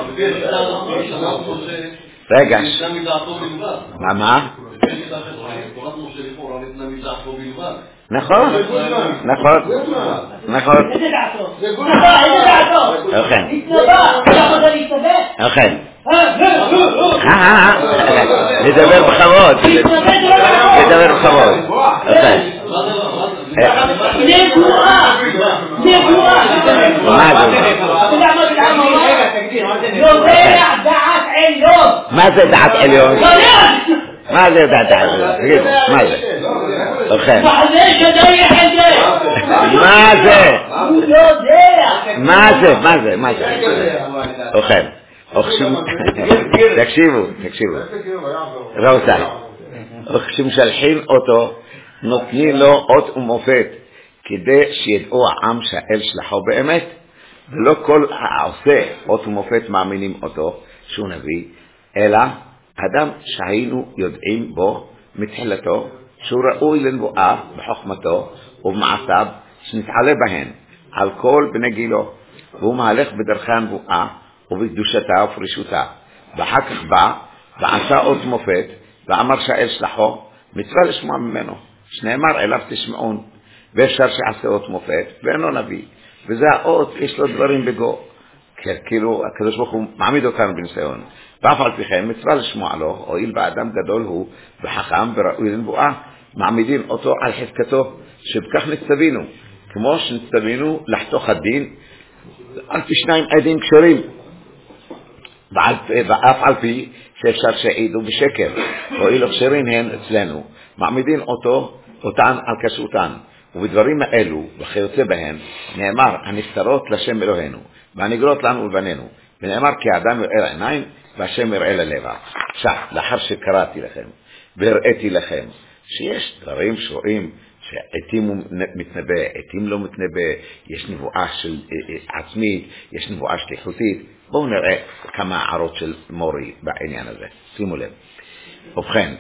רגע. מה מה? נכון, נכון, נכון. איזה דעתו? איזה דעתו? אוקיי. התנבא, אתה יכול להתנבא? אוקיי. נדבר בכבוד. נדבר בכבוד. אוקיי. נבואה. נבואה. מה זה? יודע דעת עליון. מה זה דעת עליון? מה זה דעת עליון? תגידו, מה זה? אוקיי. מה זה? הוא יודע. מה זה? מה זה? מה זה? אוקיי. תקשיבו, תקשיבו. רבותיי, כשמשלחים אותו, נותנים לו אות ומופת, כדי שידעו העם שהאל שלחו באמת, ולא כל העושה אות ומופת מאמינים אותו, שהוא נביא, אלא אדם שהיינו יודעים בו מתחילתו, שהוא ראוי לנבואה בחוכמתו ובמעשיו, שנתעלה בהן על כל בני גילו, והוא מהלך בדרכי הנבואה, ובקדושתה ופרישותה. ואחר כך בא ועשה אות מופת ואמר שהאל שלחו, מצווה לשמוע ממנו, שנאמר אליו תשמעון. ואפשר שעשה אות מופת ואינו נביא, וזה האות, יש לו דברים בגו. כאילו, הקדוש ברוך הוא מעמיד אותנו בניסיון. ואף על פי כן, מצווה לשמוע לו, הואיל באדם גדול הוא, וחכם וראוי לנבואה, מעמידים אותו על חזקתו, שבכך נצטווינו, כמו שנצטווינו לחתוך הדין, על פי שניים עדים כשרים, ואף על פי שאפשר שהעידו בשקר, הואיל כשרים הן אצלנו, מעמידים אותו, אותן על כשרותן, ובדברים האלו, וכיוצא בהן, נאמר, הנסתרות לשם אלוהינו, והנגלות לנו ולבנינו, ונאמר כי האדם יראה לעיניים, והשם יראה ללב. עכשיו, לאחר שקראתי לכם, והראיתי לכם, שיש דברים שרואים, שעתים הוא מתנבא, עתים לא מתנבא, יש נבואה של עצמית, יש נבואה שליחותית, בואו נראה כמה הערות של מורי בעניין הזה, שימו לב. ובכן,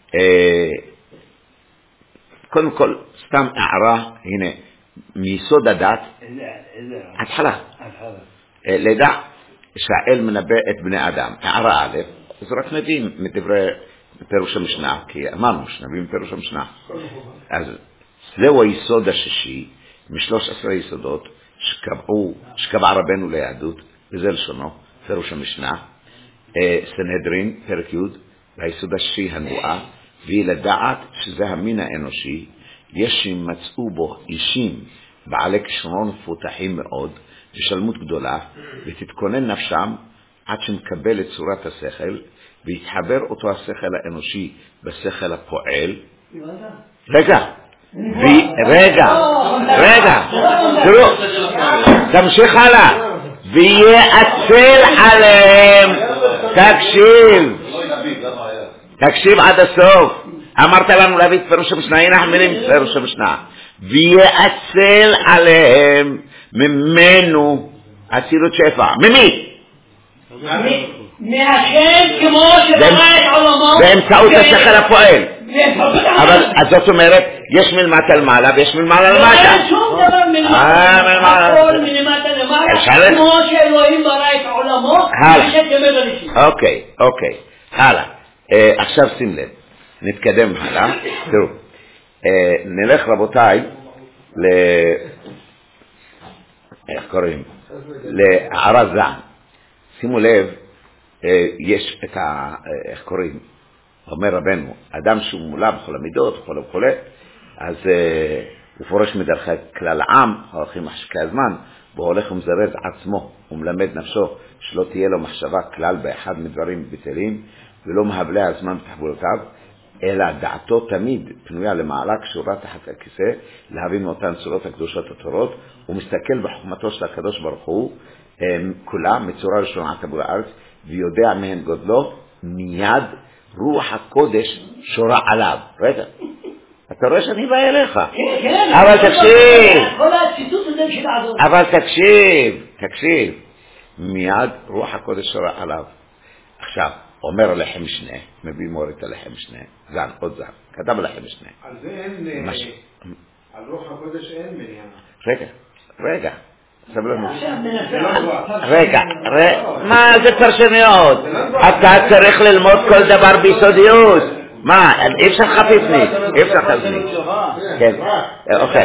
קודם כל, סתם הערה, הנה, מיסוד הדת, התחלה, לדע שהאל מנבא את בני אדם, הערה א', זה רק נביאים מדברי פירוש המשנה, כי אמרנו שנביאים פירוש המשנה. אז זהו היסוד השישי, משלוש עשרה יסודות, שקבעו, שקבע רבנו ליהדות, וזה לשונו, פירוש המשנה, סנהדרין, פרק י', והיסוד השישי הנבואה, והיא לדעת שזה המין האנושי, יש שימצאו בו אישים בעלי כישרון מפותחים מאוד, ושלמות גדולה, ותתכונן נפשם עד שמקבל את צורת השכל, ויתחבר אותו השכל האנושי בשכל הפועל. רגע, רגע, רגע, תראו, תמשיך הלאה, ויעצל עליהם, תקשיב, תקשיב עד הסוף, אמרת לנו להביא את פירוש המשנה, הנה המילים פירוש המשנה, ויעצל עליהם ממנו אצילות שפע. ממי? מהשם כמו שברא את עולמו באמצעות השכל הפועל. אבל אז זאת אומרת, יש מלמטה למעלה ויש מלמעלה למטה. אין שום דבר מלמטה למעלה, כמו שאלוהים ברא את עולמו. אוקיי, אוקיי, הלאה. עכשיו שים לב, נתקדם הלאה. תראו, נלך רבותיי ל... איך קוראים? להערה זעם. שימו לב, יש את ה... איך קוראים? אומר רבנו, אדם שהוא מולא בכל המידות, בכל וכו', אז הוא פורש מדרכי כלל העם, הולכים מחשקי הזמן, והוא הולך ומזרז עצמו, ומלמד נפשו, שלא תהיה לו מחשבה כלל באחד מדברים בטלים, ולא מהבלי הזמן בתחבולותיו, אלא דעתו תמיד פנויה למעלה, קשורה תחת הכיסא, להבין מאותן צורות הקדושות התורות, ומסתכל בחוכמתו של הקדוש ברוך הוא, כולה מצורה ראשונה טבולה הארץ, ויודע מהן גודלו, מיד רוח הקודש שורה עליו. רגע, אתה רואה שאני בא אליך. אבל תקשיב, אבל תקשיב, תקשיב, מיד רוח הקודש שורה עליו. עכשיו, אומר לחם משנה, מביא מורת לחם משנה, זן, עוד זן, כתב לחם משנה. על זה אין, על רוח הקודש אין מניעה. רגע, רגע, סבלנות. רגע, מה זה פרשניות? אתה צריך ללמוד כל דבר ביסודיות. מה, אי אפשר חפיפנית, אי אפשר חפיפנית. כן, אוקיי.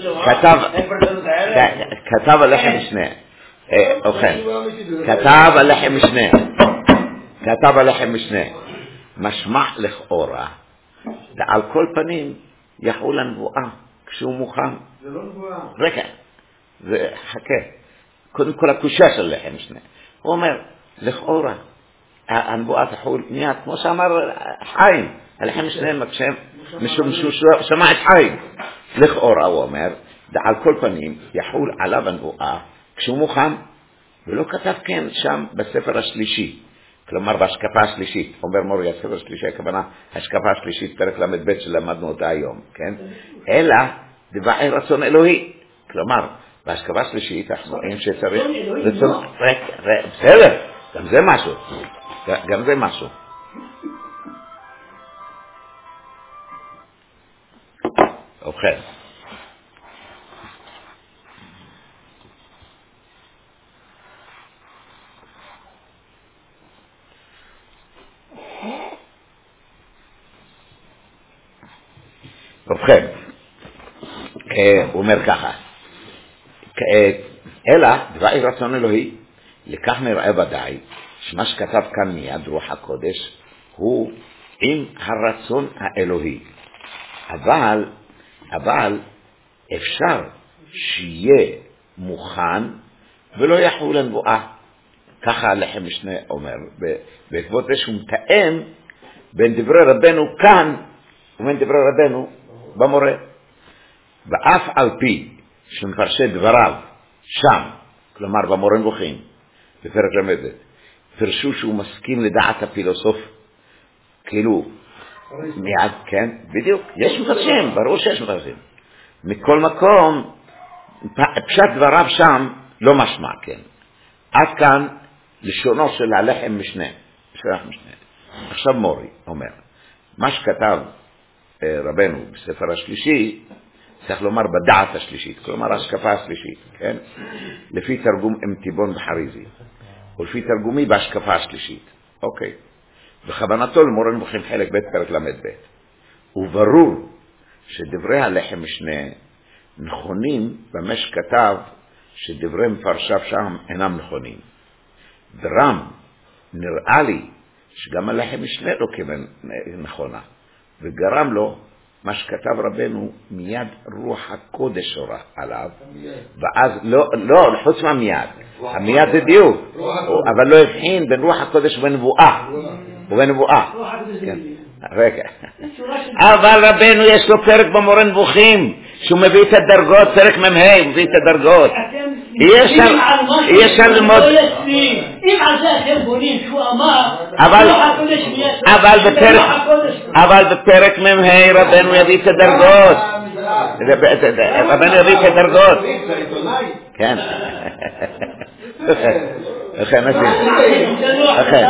כתב הלחם משנה. אוקיי. כתב הלחם משנה. כתב הלחם משנה. משמע לכאורה, ועל כל פנים יחול הנבואה כשהוא מוכן. זה לא נבואה. רגע. זה חכה. קודם כל הקושה של לחם משנה. הוא אומר, לכאורה, הנבואה תחול מיד, כמו שאמר חיים, הלחם משנה מקשם, משום שהוא שמע את חיים. לכאורה, הוא אומר, על כל פנים יחול עליו הנבואה כשהוא מוכן, ולא כתב כן שם בספר השלישי. כלומר, בהשקפה השלישית, אומר מורי, הספר השלישי, הכוונה, השקפה השלישית, פרק למד שלמדנו אותה היום, כן? אלא, דבעי רצון אלוהי. כלומר, בהשקפה השלישית, אנחנו רואים שצריך רצון, בסדר, גם זה משהו, גם זה משהו. ובכן, ובכן, הוא אומר ככה, אלא דברי רצון אלוהי, לכך נראה ודאי שמה שכתב כאן מיד רוח הקודש הוא עם הרצון האלוהי. אבל, אבל אפשר שיהיה מוכן ולא יחול הנבואה. ככה הלחם משנה אומר, בעקבות זה שהוא מתאם בין דברי רבנו כאן ובין דברי רבנו במורה. ואף על פי שמפרשי דבריו שם, כלומר במורה נבוכים, בפרק למדת, פרשו שהוא מסכים לדעת הפילוסוף, כאילו, מיד, כן, בדיוק, יש מפרשים, ברור שיש מפרשים. מכל מקום, פשט דבריו שם לא משמע, כן. עד כאן לשונו של הלחם משנה, שלח משנה. עכשיו מורי אומר, מה שכתב רבנו בספר השלישי, צריך לומר בדעת השלישית, כלומר השקפה השלישית, כן? לפי תרגום אמתיבון בחריזי, ולפי תרגומי בהשקפה השלישית, אוקיי. בכוונתו למורה נבוכים חלק ב' פרק למד ב'. וברור שדברי הלחם משנה נכונים במה שכתב שדברי מפרשיו שם אינם נכונים. דרם נראה לי שגם הלחם משנה לא כיוון נכונה, וגרם לו מה שכתב רבנו מיד רוח הקודש הורה עליו, ואז לא, לא, חוץ מהמיד, המיד זה דיוק, אבל לא הבחין בין רוח הקודש ובנבואה, ובנבואה, רגע, אבל רבנו יש לו פרק במורה נבוכים, שהוא מביא את הדרגות, פרק ממהי, הוא מביא את הדרגות, יש על ללמוד, אם על זה אתם בונים שהוא אמר, אבל בפרק, אבל בפרק ממהי רבנו יביא את הדרגות, רבנו יביא את הדרגות, כן, לכן נשים, לכן,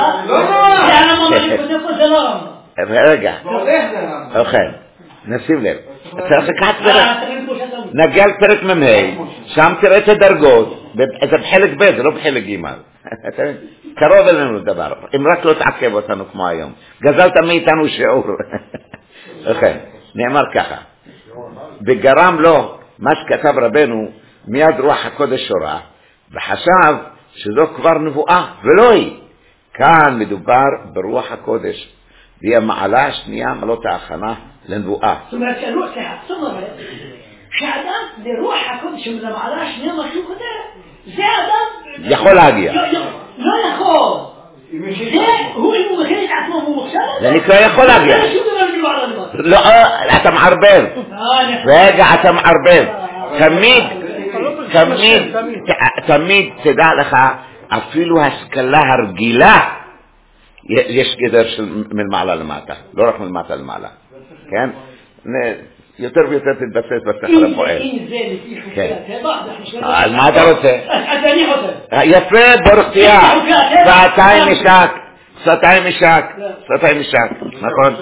רגע, לכן, נשים לב, צריך לקחת פרק, נגיע לפרק ממהי, שם תראה את הדרגות, זה בחלק ב', זה לא בחלק ג', קרוב אלינו לדבר, אם רק לא תעכב אותנו כמו היום, גזלת מאיתנו שיעור, לכן, נאמר ככה, וגרם לו מה שכתב רבנו מיד רוח הקודש הורה, וחשב שזו כבר נבואה, ולא היא. כאן מדובר ברוח הקודש, והיא המעלה השנייה, מעלות ההכנה לנבואה. זאת אומרת, זאת אומרת, שאדם לרוח הקודש של המעלה השנייה משהו כזה, זה אדם... יכול להגיע. לא יכול. זה, הוא אם הוא מכין את עצמו והוא מוכשר? זה נקרא יכול להגיע. לא, אתה מערבב. רגע, אתה מערבב. תמיד, תמיד, תמיד תדע לך, אפילו השכלה הרגילה, יש גדר של מלמעלה למטה, לא רק מלמטה למעלה. כן? יותר ויותר תתבסס בשכל הפועל. אם זה לפי חוקי הטבע, על מה אתה רוצה? אז אני חוזר. יפה, ברוכתיה. שעתיים משק, שעתיים משק, שעתיים משק, נכון?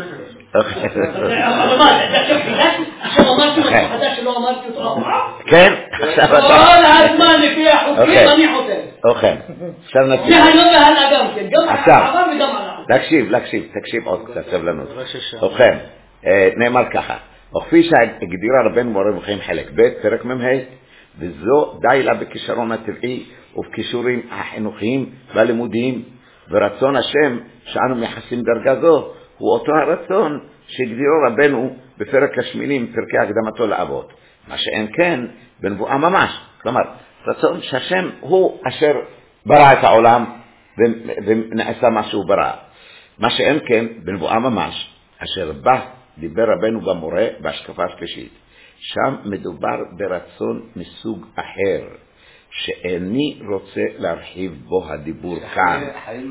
אבל מה, זה עכשיו חדש? עכשיו אמרתי משהו חדש שלא אמרתי אותו אף כן? כל הזמן לפי החוקים אני חוזר. אוכל. עכשיו נתחיל. זה היום והלאה גם כן, גם על העבר וגם על העבר. תקשיב, תקשיב, תקשיב עוד קצת סבלנות. אוכל. נאמר ככה. וכפי שהגדירה רבנו מורה נבוכים חלק ב' פרק ממהי, וזו די לה בכישרון הטבעי ובכישורים החינוכיים והלימודיים, ורצון השם שאנו מייחסים דרגה זו הוא אותו הרצון שהגדירו רבנו בפרק השמיני פרקי הקדמתו לאבות, מה שאין כן בנבואה ממש. כלומר, רצון שהשם הוא אשר ברא את העולם ונעשה מה שהוא ברא, מה שאין כן בנבואה ממש, אשר בא דיבר רבנו במורה בהשקפה השלישית. שם מדובר ברצון מסוג אחר, שאיני רוצה להרחיב בו הדיבור כאן.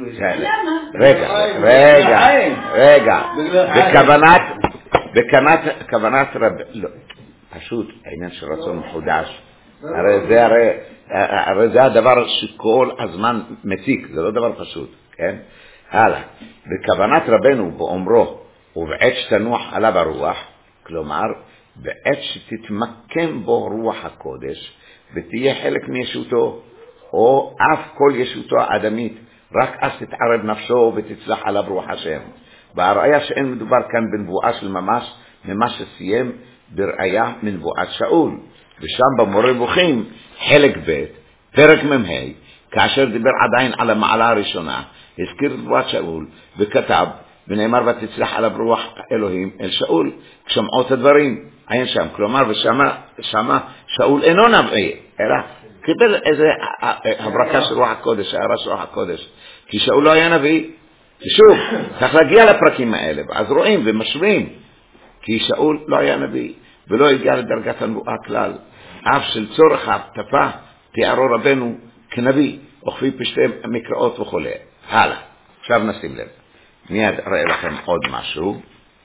רגע, רגע, רגע. בכוונת, בכוונת, כוונת רב... לא, פשוט העניין של רצון מחודש. הרי זה, הרי, הרי זה הדבר שכל הזמן מציק, זה לא דבר פשוט, כן? הלאה. בכוונת רבנו באומרו, ובעת שתנוח עליו הרוח, כלומר, בעת שתתמקם בו רוח הקודש, ותהיה חלק מישותו, או אף כל ישותו האדמית, רק אז תתערב נפשו ותצלח עליו רוח השם. והראיה שאין מדובר כאן בנבואה של ממש, ממה שסיים בראיה מנבואת שאול. ושם במורה נבוכים, חלק ב', פרק מ"ה, כאשר דיבר עדיין על המעלה הראשונה, הזכיר נבואת שאול, וכתב, ונאמר ותצלח עליו רוח אלוהים אל שאול, כשמעו את הדברים, עין שם, כלומר, ושמה, שמה, שאול אינו נביא, אלא קיבל איזה הברקה של רוח הקודש, הערה של רוח הקודש, כי שאול לא היה נביא, ושוב, צריך להגיע לפרקים האלה, אז רואים ומשווים, כי שאול לא היה נביא, ולא הגיע לדרגת הנבואה כלל, אף של צורך ההפתפה, תיארו רבנו כנביא, וכפי פשטי מקראות וכו'. הלאה, עכשיו נשים לב. מיד אראה לכם עוד משהו.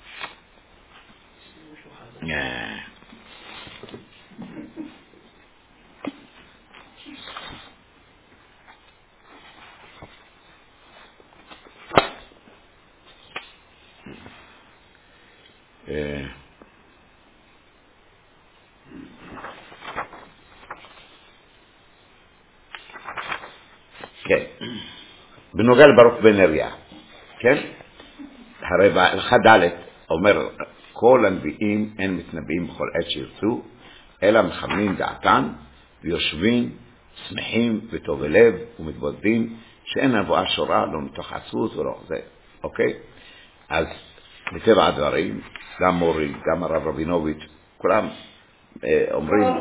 כן, בנוגע לברוך בן נריה, כן? הרי בהלכה ד' אומר, כל הנביאים אין מתנבאים בכל עת שירצו, אלא מכוונים דעתן ויושבים, שמחים וטוב לב ומתבודדים, שאין נבואה שורה, לא מתוך עצבות ולא זה, אוקיי? אז מטבע הדברים, גם מורי, גם הרב רבינוביץ', כולם אה, אומרים,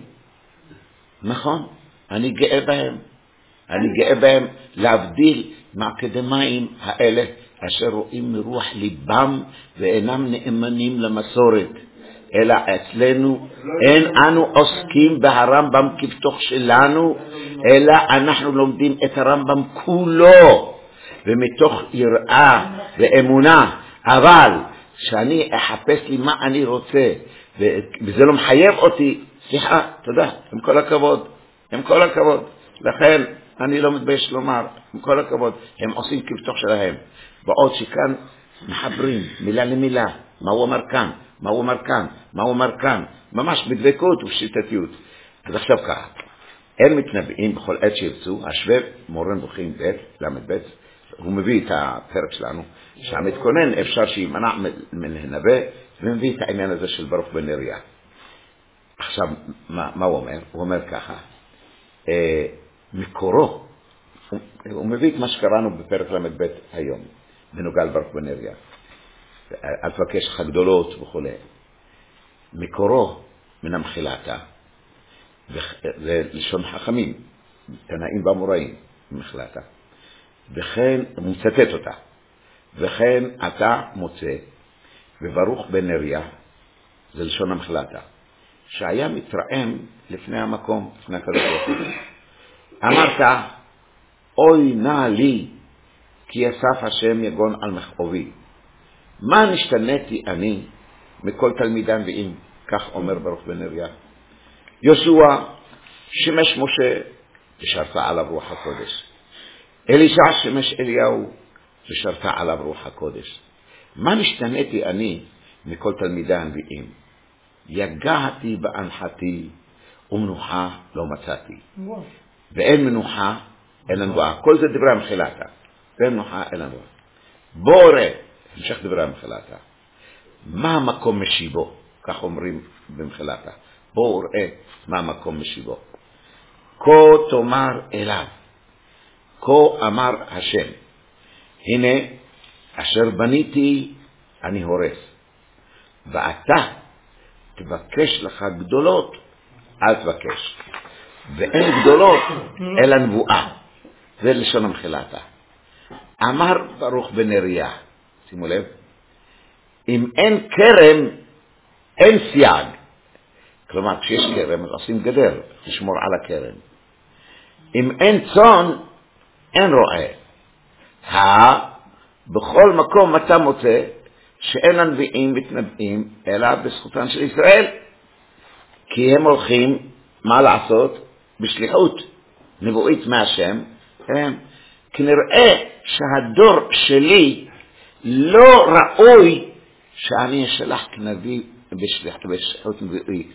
נכון, אני גאה בהם. אני גאה בהם להבדיל מהאקדמאים האלה אשר רואים מרוח ליבם ואינם נאמנים למסורת, אלא אצלנו אין אנו עוסקים בהרמב"ם כבתוך שלנו, אלא אנחנו לומדים את הרמב"ם כולו ומתוך יראה ואמונה, אבל שאני אחפש לי מה אני רוצה וזה לא מחייב אותי, סליחה, תודה, עם כל הכבוד, עם כל הכבוד, לכן אני לא מתבייש לומר, עם כל הכבוד, הם עושים כבתוך שלהם, בעוד שכאן מחברים מילה למילה, מה הוא אומר כאן, מה הוא אומר כאן, מה הוא אומר כאן, ממש בדבקות ובשיטתיות. אז עכשיו ככה, אין מתנבאים בכל עת שירצו, השווה מורה נבוכים ב' למד ב', הוא מביא את הפרק שלנו, שהמתכונן אפשר שימנע מלהנבא, ומביא את העניין הזה של ברוך בן נריה. עכשיו, מה, מה הוא אומר? הוא אומר ככה, אה, מקורו, הוא, הוא מביא את מה שקראנו בפרק למד ב' היום, בנוגע לברוך בן נריה, אל תבקש לך גדולות וכו'. מקורו מן המחילתה, זה לשון חכמים, תנאים ואמוראים, מחילתה, וכן, הוא מצטט אותה, וכן אתה מוצא, וברוך בן נריה, זה לשון המחילתה, שהיה מתרעם לפני המקום, לפני הקדוש ברוך הוא. אמרת, אוי נא לי, כי אסף השם יגון על מכאובי. מה נשתניתי אני מכל תלמידי הנביאים, כך אומר ברוך בן נריה. יהושע שימש משה ושרתה עליו רוח הקודש. אלישע שימש אליהו ושרתה עליו רוח הקודש. מה נשתניתי אני מכל תלמידי הנביאים? יגעתי באנחתי ומנוחה לא מצאתי. ואין מנוחה אלא נבואה. כל זה דברי המחילתה. ואין מנוחה אלא נבואה. בוא ראה, המשך דברי המחילתה. מה המקום משיבו? כך אומרים במחילתה. בוא ראה מה המקום משיבו. כה תאמר אליו, כה אמר השם, הנה אשר בניתי אני הורס, ואתה תבקש לך גדולות, אל תבקש. ואין גדולות אלא נבואה. זה לשון המחילתה. אמר ברוך בן נריה, שימו לב, אם אין כרם אין סייג. כלומר, כשיש כרם, אז עושים גדר, לשמור על הכרם. אם אין צאן, אין רועה. הא, בכל מקום אתה מוצא, שאין הנביאים מתנבאים, אלא בזכותן של ישראל. כי הם הולכים, מה לעשות? בשליחות נבואית מהשם, הם, כנראה שהדור שלי לא ראוי שאני אשלח כנביא בשליחות נבואית.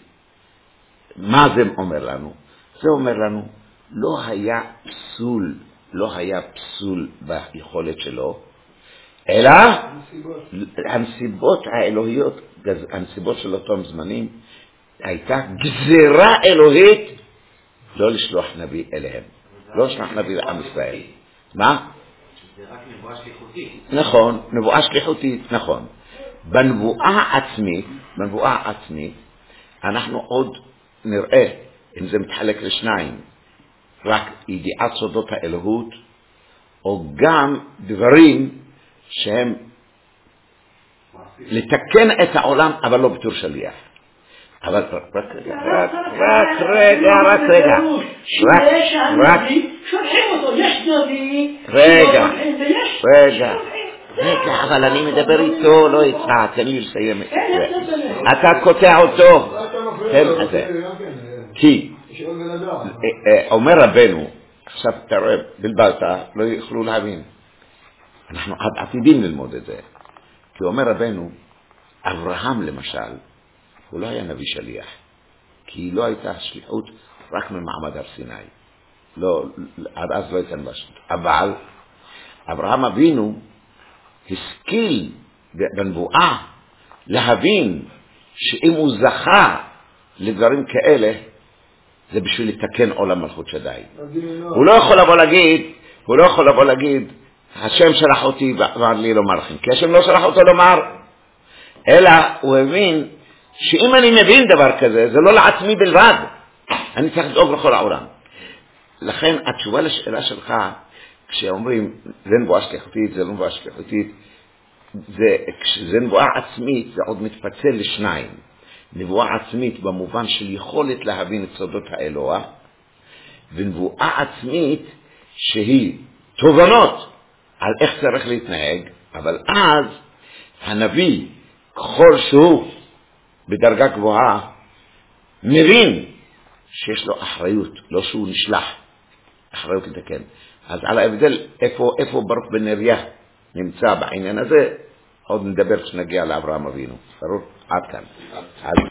מה זה אומר לנו? זה אומר לנו, לא היה פסול, לא היה פסול ביכולת שלו, אלא הנסיבות, הנסיבות האלוהיות, הנסיבות של אותם זמנים, הייתה גזירה אלוהית לא לשלוח נביא אליהם. לא לשלוח נביא לעם ישראל. מה? זה רק נבואה שליחותית. נכון, נבואה שליחותית, נכון. בנבואה עצמית, בנבואה עצמית, אנחנו עוד נראה אם זה מתחלק לשניים, רק ידיעת סודות האלוהות, או גם דברים שהם לתקן את העולם, אבל לא בתור שליח. אבל רק רגע, רק רגע, רק רגע, רק, רק, שולחים אותו, יש נביא, רגע, רגע, רגע, אבל אני מדבר איתו, לא איתך, תן לי לסיים את זה. אתה קוטע אותו, תן את זה. כי, אומר רבנו, עכשיו תראה, בלבלת, לא יוכלו להבין. אנחנו עתידים ללמוד את זה. כי אומר רבנו, אברהם למשל, הוא לא היה נביא שליח, כי לא הייתה שליחות רק ממעמד הר סיני. לא, עד אז לא הייתה נבשת. אבל אברהם אבינו השכיל בנבואה להבין שאם הוא זכה לדברים כאלה, זה בשביל לתקן עולם מלכות שדי. הוא לא יכול לבוא להגיד, הוא לא יכול לבוא להגיד, השם שלח אותי ואמר לי לומר לכם, כי השם לא שלח אותו לומר, אלא הוא הבין שאם אני מבין דבר כזה, זה לא לעצמי בלבד, אני צריך לדאוג לכל העולם. לכן התשובה לשאלה שלך, כשאומרים זה נבואה שליחותית, זה לא נבואה שליחותית, זה, כשזה נבואה עצמית, זה עוד מתפצל לשניים. נבואה עצמית במובן של יכולת להבין את סודות האלוה, ונבואה עצמית שהיא תובנות על איך צריך להתנהג, אבל אז הנביא, ככל שהוא בדרגה גבוהה, מבין שיש לו אחריות, לא שהוא נשלח, אחריות לתקן. אז על ההבדל, איפה, איפה ברוך בן נריה נמצא בעניין הזה, עוד נדבר כשנגיע לאברהם אבינו. ברור? עד כאן.